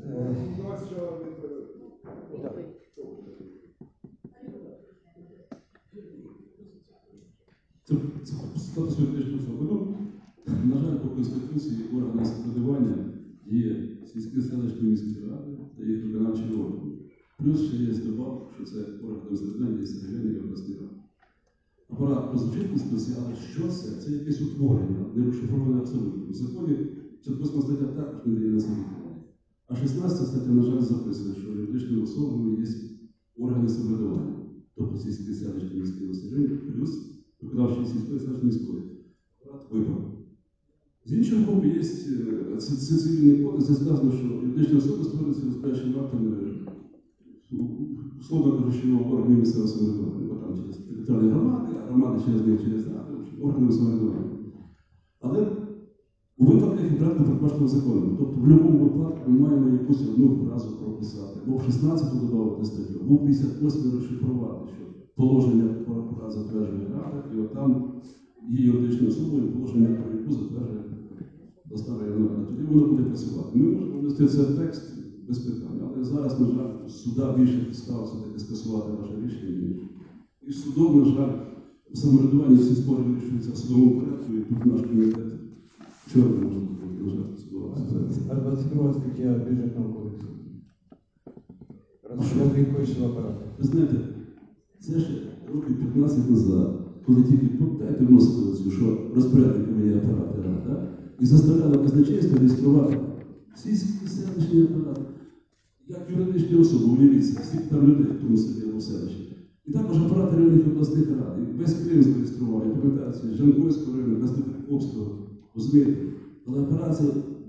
Це статус юридичної особи. На жаль, по Конституції органи самоврядування є сільські селищні міські ради та їх виконавчі органи. Плюс ще є добавка, що це органи самоврядування є районні і обласні ради. Апарат прозвучить списі, але що це? Це якесь утворення, не розшифроване абсолютно. В законі 58 стаття також не дає на це відповідь. А 16 стаття, на жаль, записує, що юридичними особами є органи самоврядування, тобто сільські селищні міські населення, плюс виконавчі сільської селищної міської. Апарат випав. З іншого боку, є цивільний кодекс, де сказано, що юридичні особи створюються розпорядчими актами, условно кажучи, органів місцевого самоврядування, бо там через територіальні громади, а громади через них через ради, органів самоврядування. Але у випадках відбратно передбачено законом. Тобто в будь-якому випадку ми маємо якусь одну фразу прописати, або в 16-ту додати статтю, або в 58-й розшифрувати, що положення про апарат затверджує Рада, і от там є юридичною особою, положення про яку затверджує обласна районна рада. Тоді воно буде працювати. Ми можемо внести цей текст без питань, але зараз, на жаль, суда більше підстав все-таки скасувати ваше рішення, ніж. І судом, на жаль, самоврядування всі спори вирішуються в судовому порядку, і тут наш комітет вчора не може бути, на жаль, судова. А 22 стаття бюджетного кодексу. Розпорядник коштів апарату. Ви знаєте, це ще років 15 назад, коли тільки дайте вносили цю, що розпорядниками є апарати рада, і заставляли казначейство реєструвати сільські селищні апарати, як юридичні особи, уявіться, скільки там людей в тому селі або селищі. І також апарати районних обласних рад. І весь Крим зареєстрував, я пам'ятаю, Жанкойського району, Наступниковського, розумієте. Але апарат,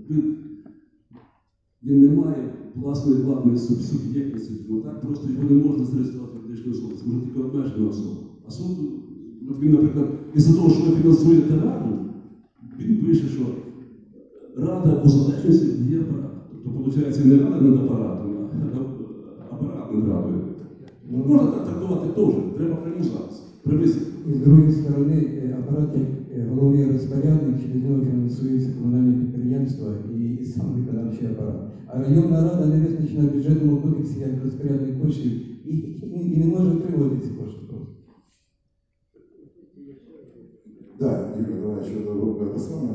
він не має власної владної суб'єктності, тому так просто його не можна зареєструвати юридичну особу, це може тільки обмежена особа. А суд, він, наприклад, із-за того, що ви фінансуєте раду, він пише, що рада у залежності від її апарату. Тобто, виходить, не рада над апаратом, а апарат над радою. Можна так трактувати теж, треба примусатися, привезти. І з другої сторони, апарат як головний розпорядник, через нього фінансуються комунальні підприємства і сам виконавчий апарат. А районна рада не визначена в бюджетному кодексі як розпорядник коштів і не може отримувати ці кошти просто. Да, Юрий, давай еще это самое.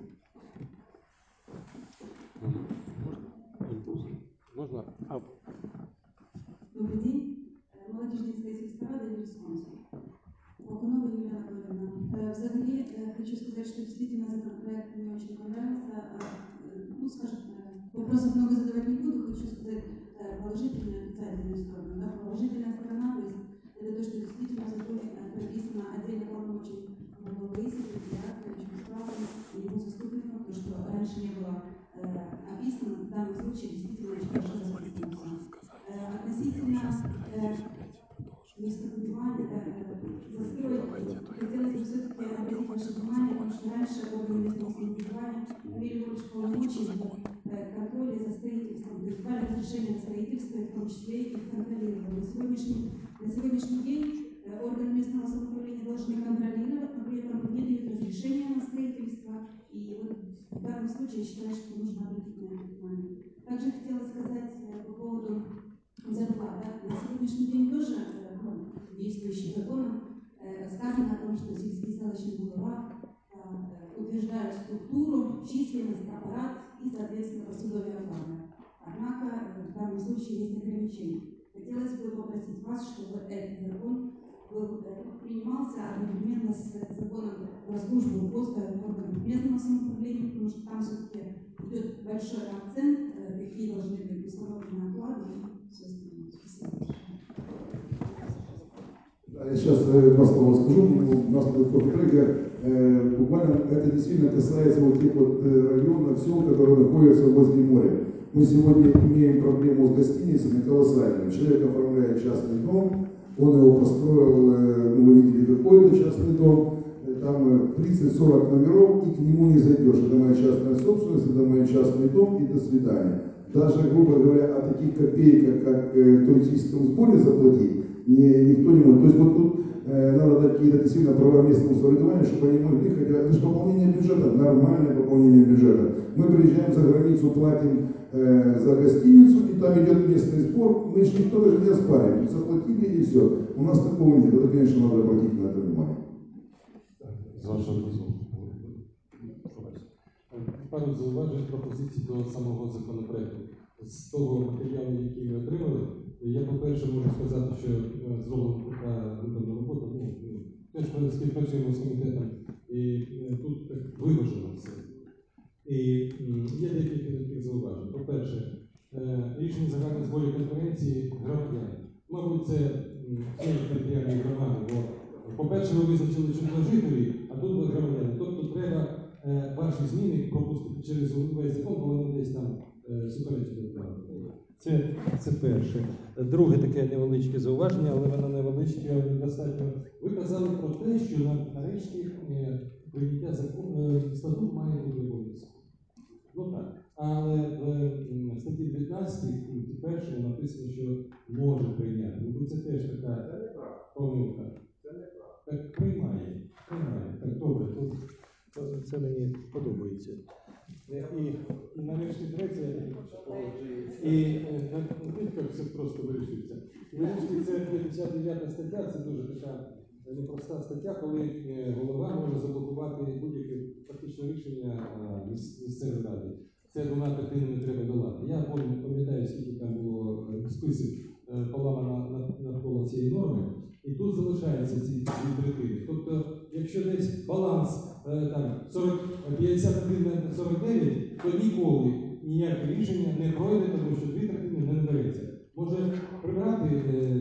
Можно? Добрый день. Молодежная сельская рада Юрий Спонсор. Окунова Юлия Анатольевна. Взагалі, хочу сказать, что действительно законопроект мне очень понравился. Ну, скажем, вопросов много задавать не буду, хочу сказать положительную и отрицательную сторону. Да? Положительная сторона, то есть это то, что действительно в законе прописано отдельно полномочий Борисовича, очень справки и его заступников, то, что раньше не было описано, в данном случае действительно очень хорошо записано. Относительно местоположения, застроить, хотелось бы все-таки обратить ваше внимание, потому что раньше органы местного самоуправления имели больше полномочий в контроле за строительством, то есть давали разрешение на строительство, в том числе и контролировали. На сегодняшний день органы местного самоуправления должны контролировать, но при этом не дают разрешения на строительство. И вот в данном случае я считаю, что нужно обратить на это внимание. Также хотела сказать по поводу зарплат. На сегодняшний день тоже действующим законом сказано о том, что сельский селищный голова утверждает структуру, численность, аппарат и, соответственно, посудовые оклады. Однако в данном случае есть ограничения. Хотелось бы попросить вас, чтобы этот закон принимался одновременно с законом про службу поста органов местного самоуправления, потому что там все-таки идет большой акцент, какие должны быть установлены оклады и все остальное. Спасибо. Я сейчас два слова скажу, у нас будет коллега, буквально это действительно касается вот тех вот районов, сел, которые находятся возле моря. Мы сегодня имеем проблему с гостиницами колоссальную. Человек оформляет частный дом, он его построил, ну вы видели, какой это частный дом, там 30-40 номеров, и к нему не зайдешь. Это моя частная собственность, это мой частный дом, и до свидания. Даже, грубо говоря, о таких копейках, как туристическом сборе заплатить, никто не может. То есть вот тут надо дать какие-то действительно права местному самоуправлению, чтобы они могли, хотя это же пополнение бюджета, нормальное пополнение бюджета. Мы приезжаем за границу, платим за гостиницу, и там идет местный сбор, мы же никто даже не оспаривает, заплатили и все. У нас такого нет, это, конечно, надо обратить на это внимание. З вашого дозволу. Пару зауважень пропозицій до самого законопроекту. З того матеріалу, який ми отримали, Я, по-перше, можу сказати, що зроблена така виборна робота. Теж співпрацюємо з комітетом, і тут так виважено все. І є декілька таких зауважень. По-перше, рішення загальної зборів конференції громадян. Мабуть, це територіальні громади, бо, по-перше, ви визначили жителі, а тут ви громадяни. Тобто треба ваші зміни пропустити через весь закон, бо вони десь там суперечать правилам. Це перше. Друге таке невеличке зауваження, але воно невеличке достатньо. Ви казали про те, що нарешті прийняття статут має бути обов'язково. Ну так. Але в статті 19 пункті першому написано, що може прийняти. Ну, це теж така помилка. Так приймає. Так, добре, тут це мені подобається. І нарешті третє, як це просто вирішується. І нарешті це 59 стаття, це дуже така непроста стаття, коли голова може заблокувати будь-яке фактичне рішення місцевої ради. Це 2 третини не треба долати. Я пам'ятаю, скільки там було списів поламано навколо цієї норми, і тут залишаються ці 2 третини. Тобто, якщо десь баланс там 51 на 49, то ніколи ніяке рішення не пройде, тому що 2 третини не набереться. Може прибрати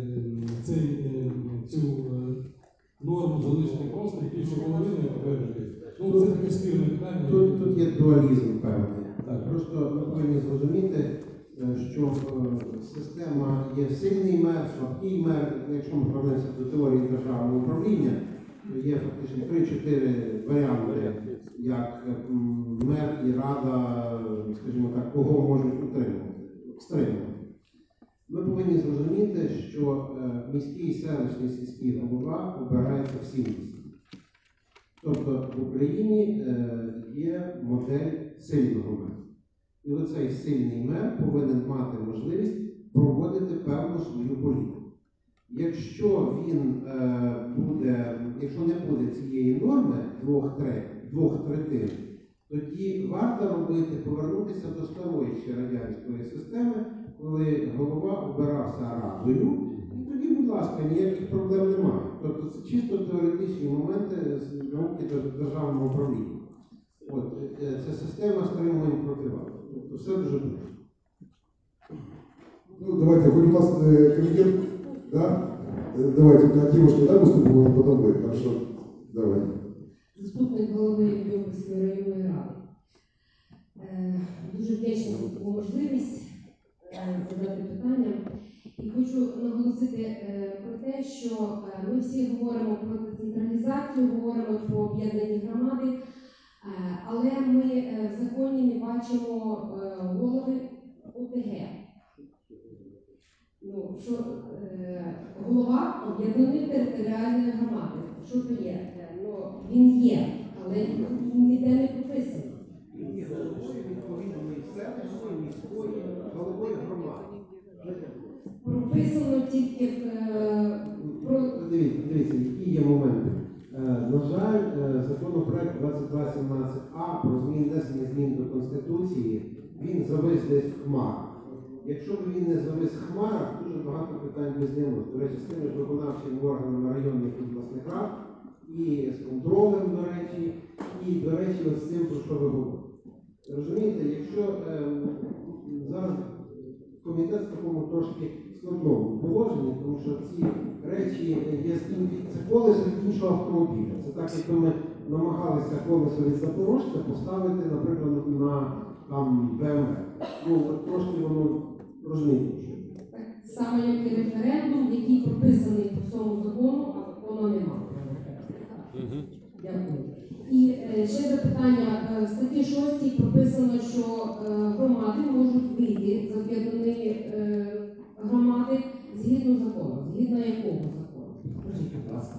цю норму, залишити просто більше половини підтвердити. Ну, це таке спірне питання. Тут є дуалізм певний. Так. Просто ми повинні зрозуміти, що система є сильний мер, слабкий мер. Якщо ми повернемося до теорії державного управління, то є фактично 3-4 варіанти, як мер і рада, скажімо так, кого можуть стримувати. Ми повинні зрозуміти, що міський, селищний, сільський голова обирається всі місця. Тобто в Україні є модель сильного мера. І оцей сильний мер повинен мати можливість проводити певну свою політику. Якщо не буде цієї норми 2 третин, тоді варто повернутися до старої ще радянської системи, коли голова обирався радою, і тоді, будь ласка, ніяких проблем немає. Тобто це чисто теоретичні моменти з науки державного управління. Це система стримувань противаги. Тобто все дуже просто. Ну, давайте, хоть у нас комитет, да? Давайте, как девушка, да, выступила, потом вы, хорошо? Давай. Заступник голови Любомльської районної ради. Дуже вдячна за таку можливість задати питання. І хочу наголосити про те, що ми всі говоримо про децентралізацію, говоримо про об'єднані громади, але ми в законі не бачимо голови ОТГ. Ну, що голова об'єднаної територіальної громади. Що то є? Ну, він є, але ніде не прописано. Він є головою відповідної селищної, міської, головою громади. Прописано тільки про... Дивіться, які є моменти. На жаль, законопроект 2217А про внесення змін до Конституції, він завис десь в хмарах. Якщо б він не завис в хмарах, дуже багато питань би знялося. До речі, з тими ж виконавчими органами районних і обласних рад, і з контролем, до речі, і, до речі, з цим, про що ви говорите. Розумієте, якщо зараз комітет в такому трошки складному положенні, тому що ці речі є це колесо від іншого автомобіля. Це так, якби ми намагалися колесо від Запорожця поставити, наприклад, на там БМВ. Ну, трошки воно розуміє. Так само, як і референдум, який прописаний по цьому закону, а воно немає. Дякую. І ще запитання. В статті 6 прописано, що громади можуть вийти з об'єднаної громади згідно закону. Згідно якого закону? Скажіть, будь ласка.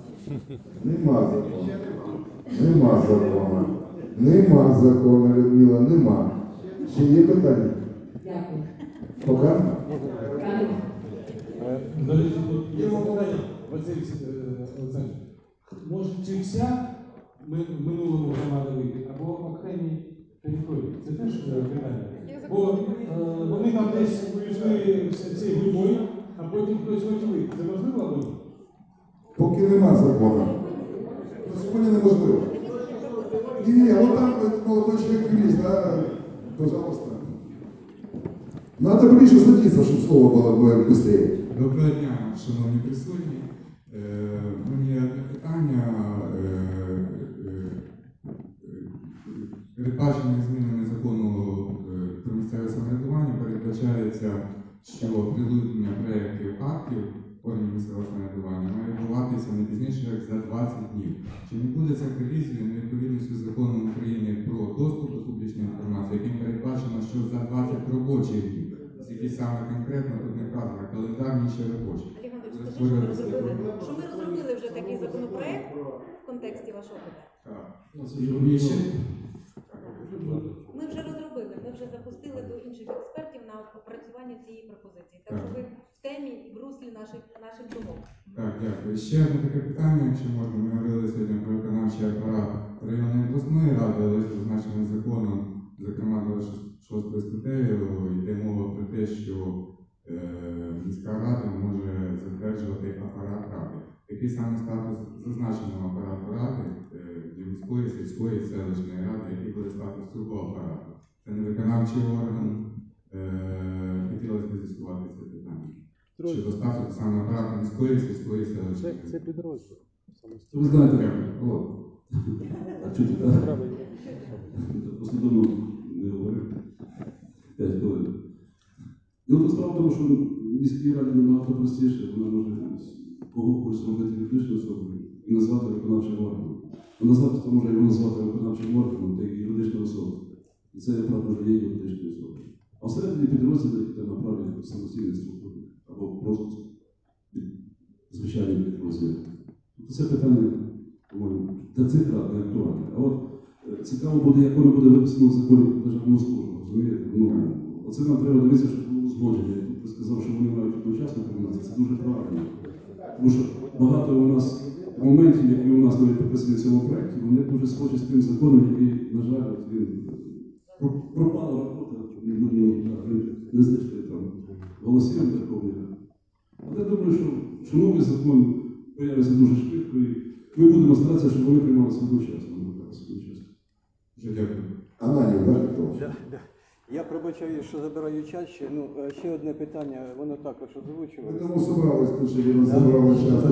Нема закону. Нема закону, Людмила, нема. Ще є питання? Дякую. Пока? Правильно. До речі, тут є запитання, Василь Олександрович. Може, чи вся минулому громада вийти, або окремі території? Це теж питання. Бо вони там десь вийшли всією гурьбою, а а потім хтось очевидь. Це можливо або ні? Поки нема закону. На сьогодні неможливо. Ні, вот там молодой человек юрист, да, пожалуйста. Надо ближе садиться, чтобы слово было быстрее. Доброго дня, шановні присутні. У мене є одне питання. Передбаченими змінами закону про місцеве самоврядування передбачається, що оприлюднення проєктів актів органів місцевого самоврядування має відбуватися не пізніше, як за 20 днів. Чи не буде це колізією невідповідністю з законом України про доступ до публічної інформації, яким передбачено, що за 20 робочих днів, які саме конкретно тут не вказано, календарні чи робочі. Олег Андрович, скажіть, що ми розробили вже такий законопроект в контексті вашого питання? Так. І ще Ми вже розробили, ми вже запустили до інших експертів на опрацювання цієї пропозиції. Так що ви в темі і в руслі наших думок. Так, дякую. Ще одне таке питання, якщо можна. Ми говорили сьогодні про виконавчий апарат районної обласної ради, але зазначеним законом, зокрема 26 статтею, йде мова про те, що міська рада може затверджувати апарат ради. Який саме статус зазначеного апарату ради для міської, сільської, селищної ради, який буде статус цього апарату? Це не виконавчий орган. Хотілося б з'ясувати це питання. Щодо статусу саме апарату міської, сільської, селищної ради. Це підрозділ. ви знаєте, а чути, так? Послідовно не говорив 5 хвилин. Ну, справа в тому, що в міській раді набагато простіше, вона може кого хоче зробити юридичною особою і назвати виконавчим органом. А назвати може його назвати виконавчим органом, як і юридична особа. І це, як правило, вже є юридичною особою. А всередині підрозділи, які там направлені самостійні структури, або просто звичайні підрозділи. Тобто це питання, по-моєму, та цифра не актуальна. А от цікаво буде, як воно буде виписано в законі про державну службу, розумієте? Ну, оце нам треба дивитися, щоб було узгодження. Тут ти сказав, що вони мають одночасно прийматися, це дуже правильно. Тому що багато у нас моментів, які у нас навіть прописані в цьому проєкті, вони дуже схожі з тим законом, який, на жаль, от він пропала робота, не знайшли там голосів Верховної Ради. Але я думаю, що новий закон появиться дуже швидко, і ми будемо старатися, щоб вони приймалися одночасно. Дуже дякую. Ананів, да, Петрович? Я пробачаю, що забираю час ще. Ну, ще одне питання, воно також озвучувалося. Тому собрались, тому що ви нас забрали час.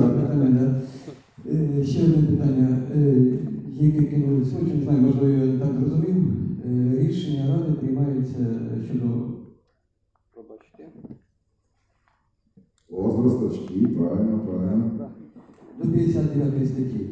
Ще одне питання, яке кинули Сочі, не знаю, можливо, я так зрозумів. Рішення Ради приймається щодо... Пробачте. Возраст, очки, правильно, правильно. До 59 статті.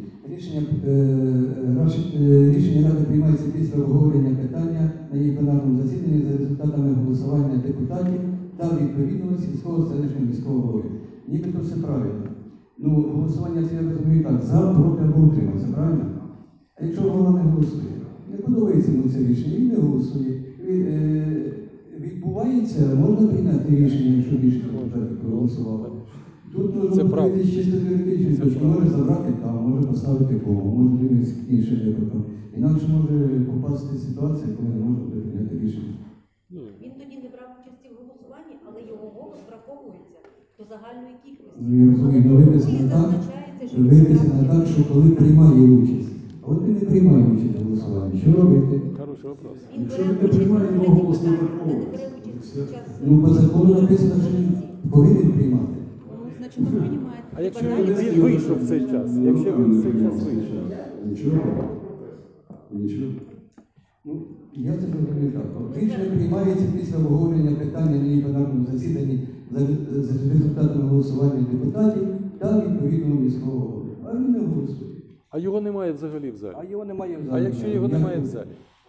Рішення Ради приймається після обговорення питання на її пленарному засіданні за результатами голосування депутатів та відповідного сільського селищного міського голови. Нібито все правильно. Ну, голосування це я розумію так, за, проти або утриматися, правильно? А якщо голова не голосує, не подобається йому це рішення, він не голосує. Відбувається, можна прийняти рішення, якщо більше депутатів проголосувало. Тут можна подивитися чисто теоретично, що може забрати там, може поставити кого, може дивитися інше депутат. Інакше може попасти ситуація, коли не можна буде прийняти рішення. Він тоді не брав участі в голосуванні, але його голос враховується до загальної кількості. Ну, я розумію, але виписано так, що коли приймає участь. А от він не приймає участь в голосуванні. Що робити? Хороший вопрос. Він Якщо бере він не участь приймає, в його голос не питанні, але не враховується. бере участь під час... Ну, по закону написано, що він повинен приймати. Ну, значить, він приймає. А якщо він вийшов в цей час? Якщо він в цей час вийшов? Нічого. Нічого. Ну, я це зрозумів так. Рішення приймається після обговорення питання на її пленарному засіданні за результатами голосування депутатів та відповідного міського голови. А він не голосує. А його немає взагалі в залі. А його немає в залі. А якщо його немає в залі?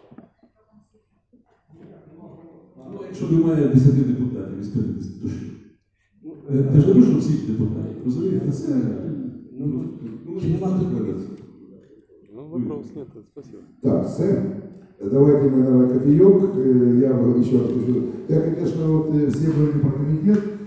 Ну, якщо немає 10 депутатів із 50, то що? Ти ж не можеш всіх депутатів, розумієте? Це... Чи нема тут? Ну, вопрос нет, спасибо. Так, все. Давайте мы, наверное, кофеек. Я еще раз скажу. Я, конечно, вот все говорили про комитет.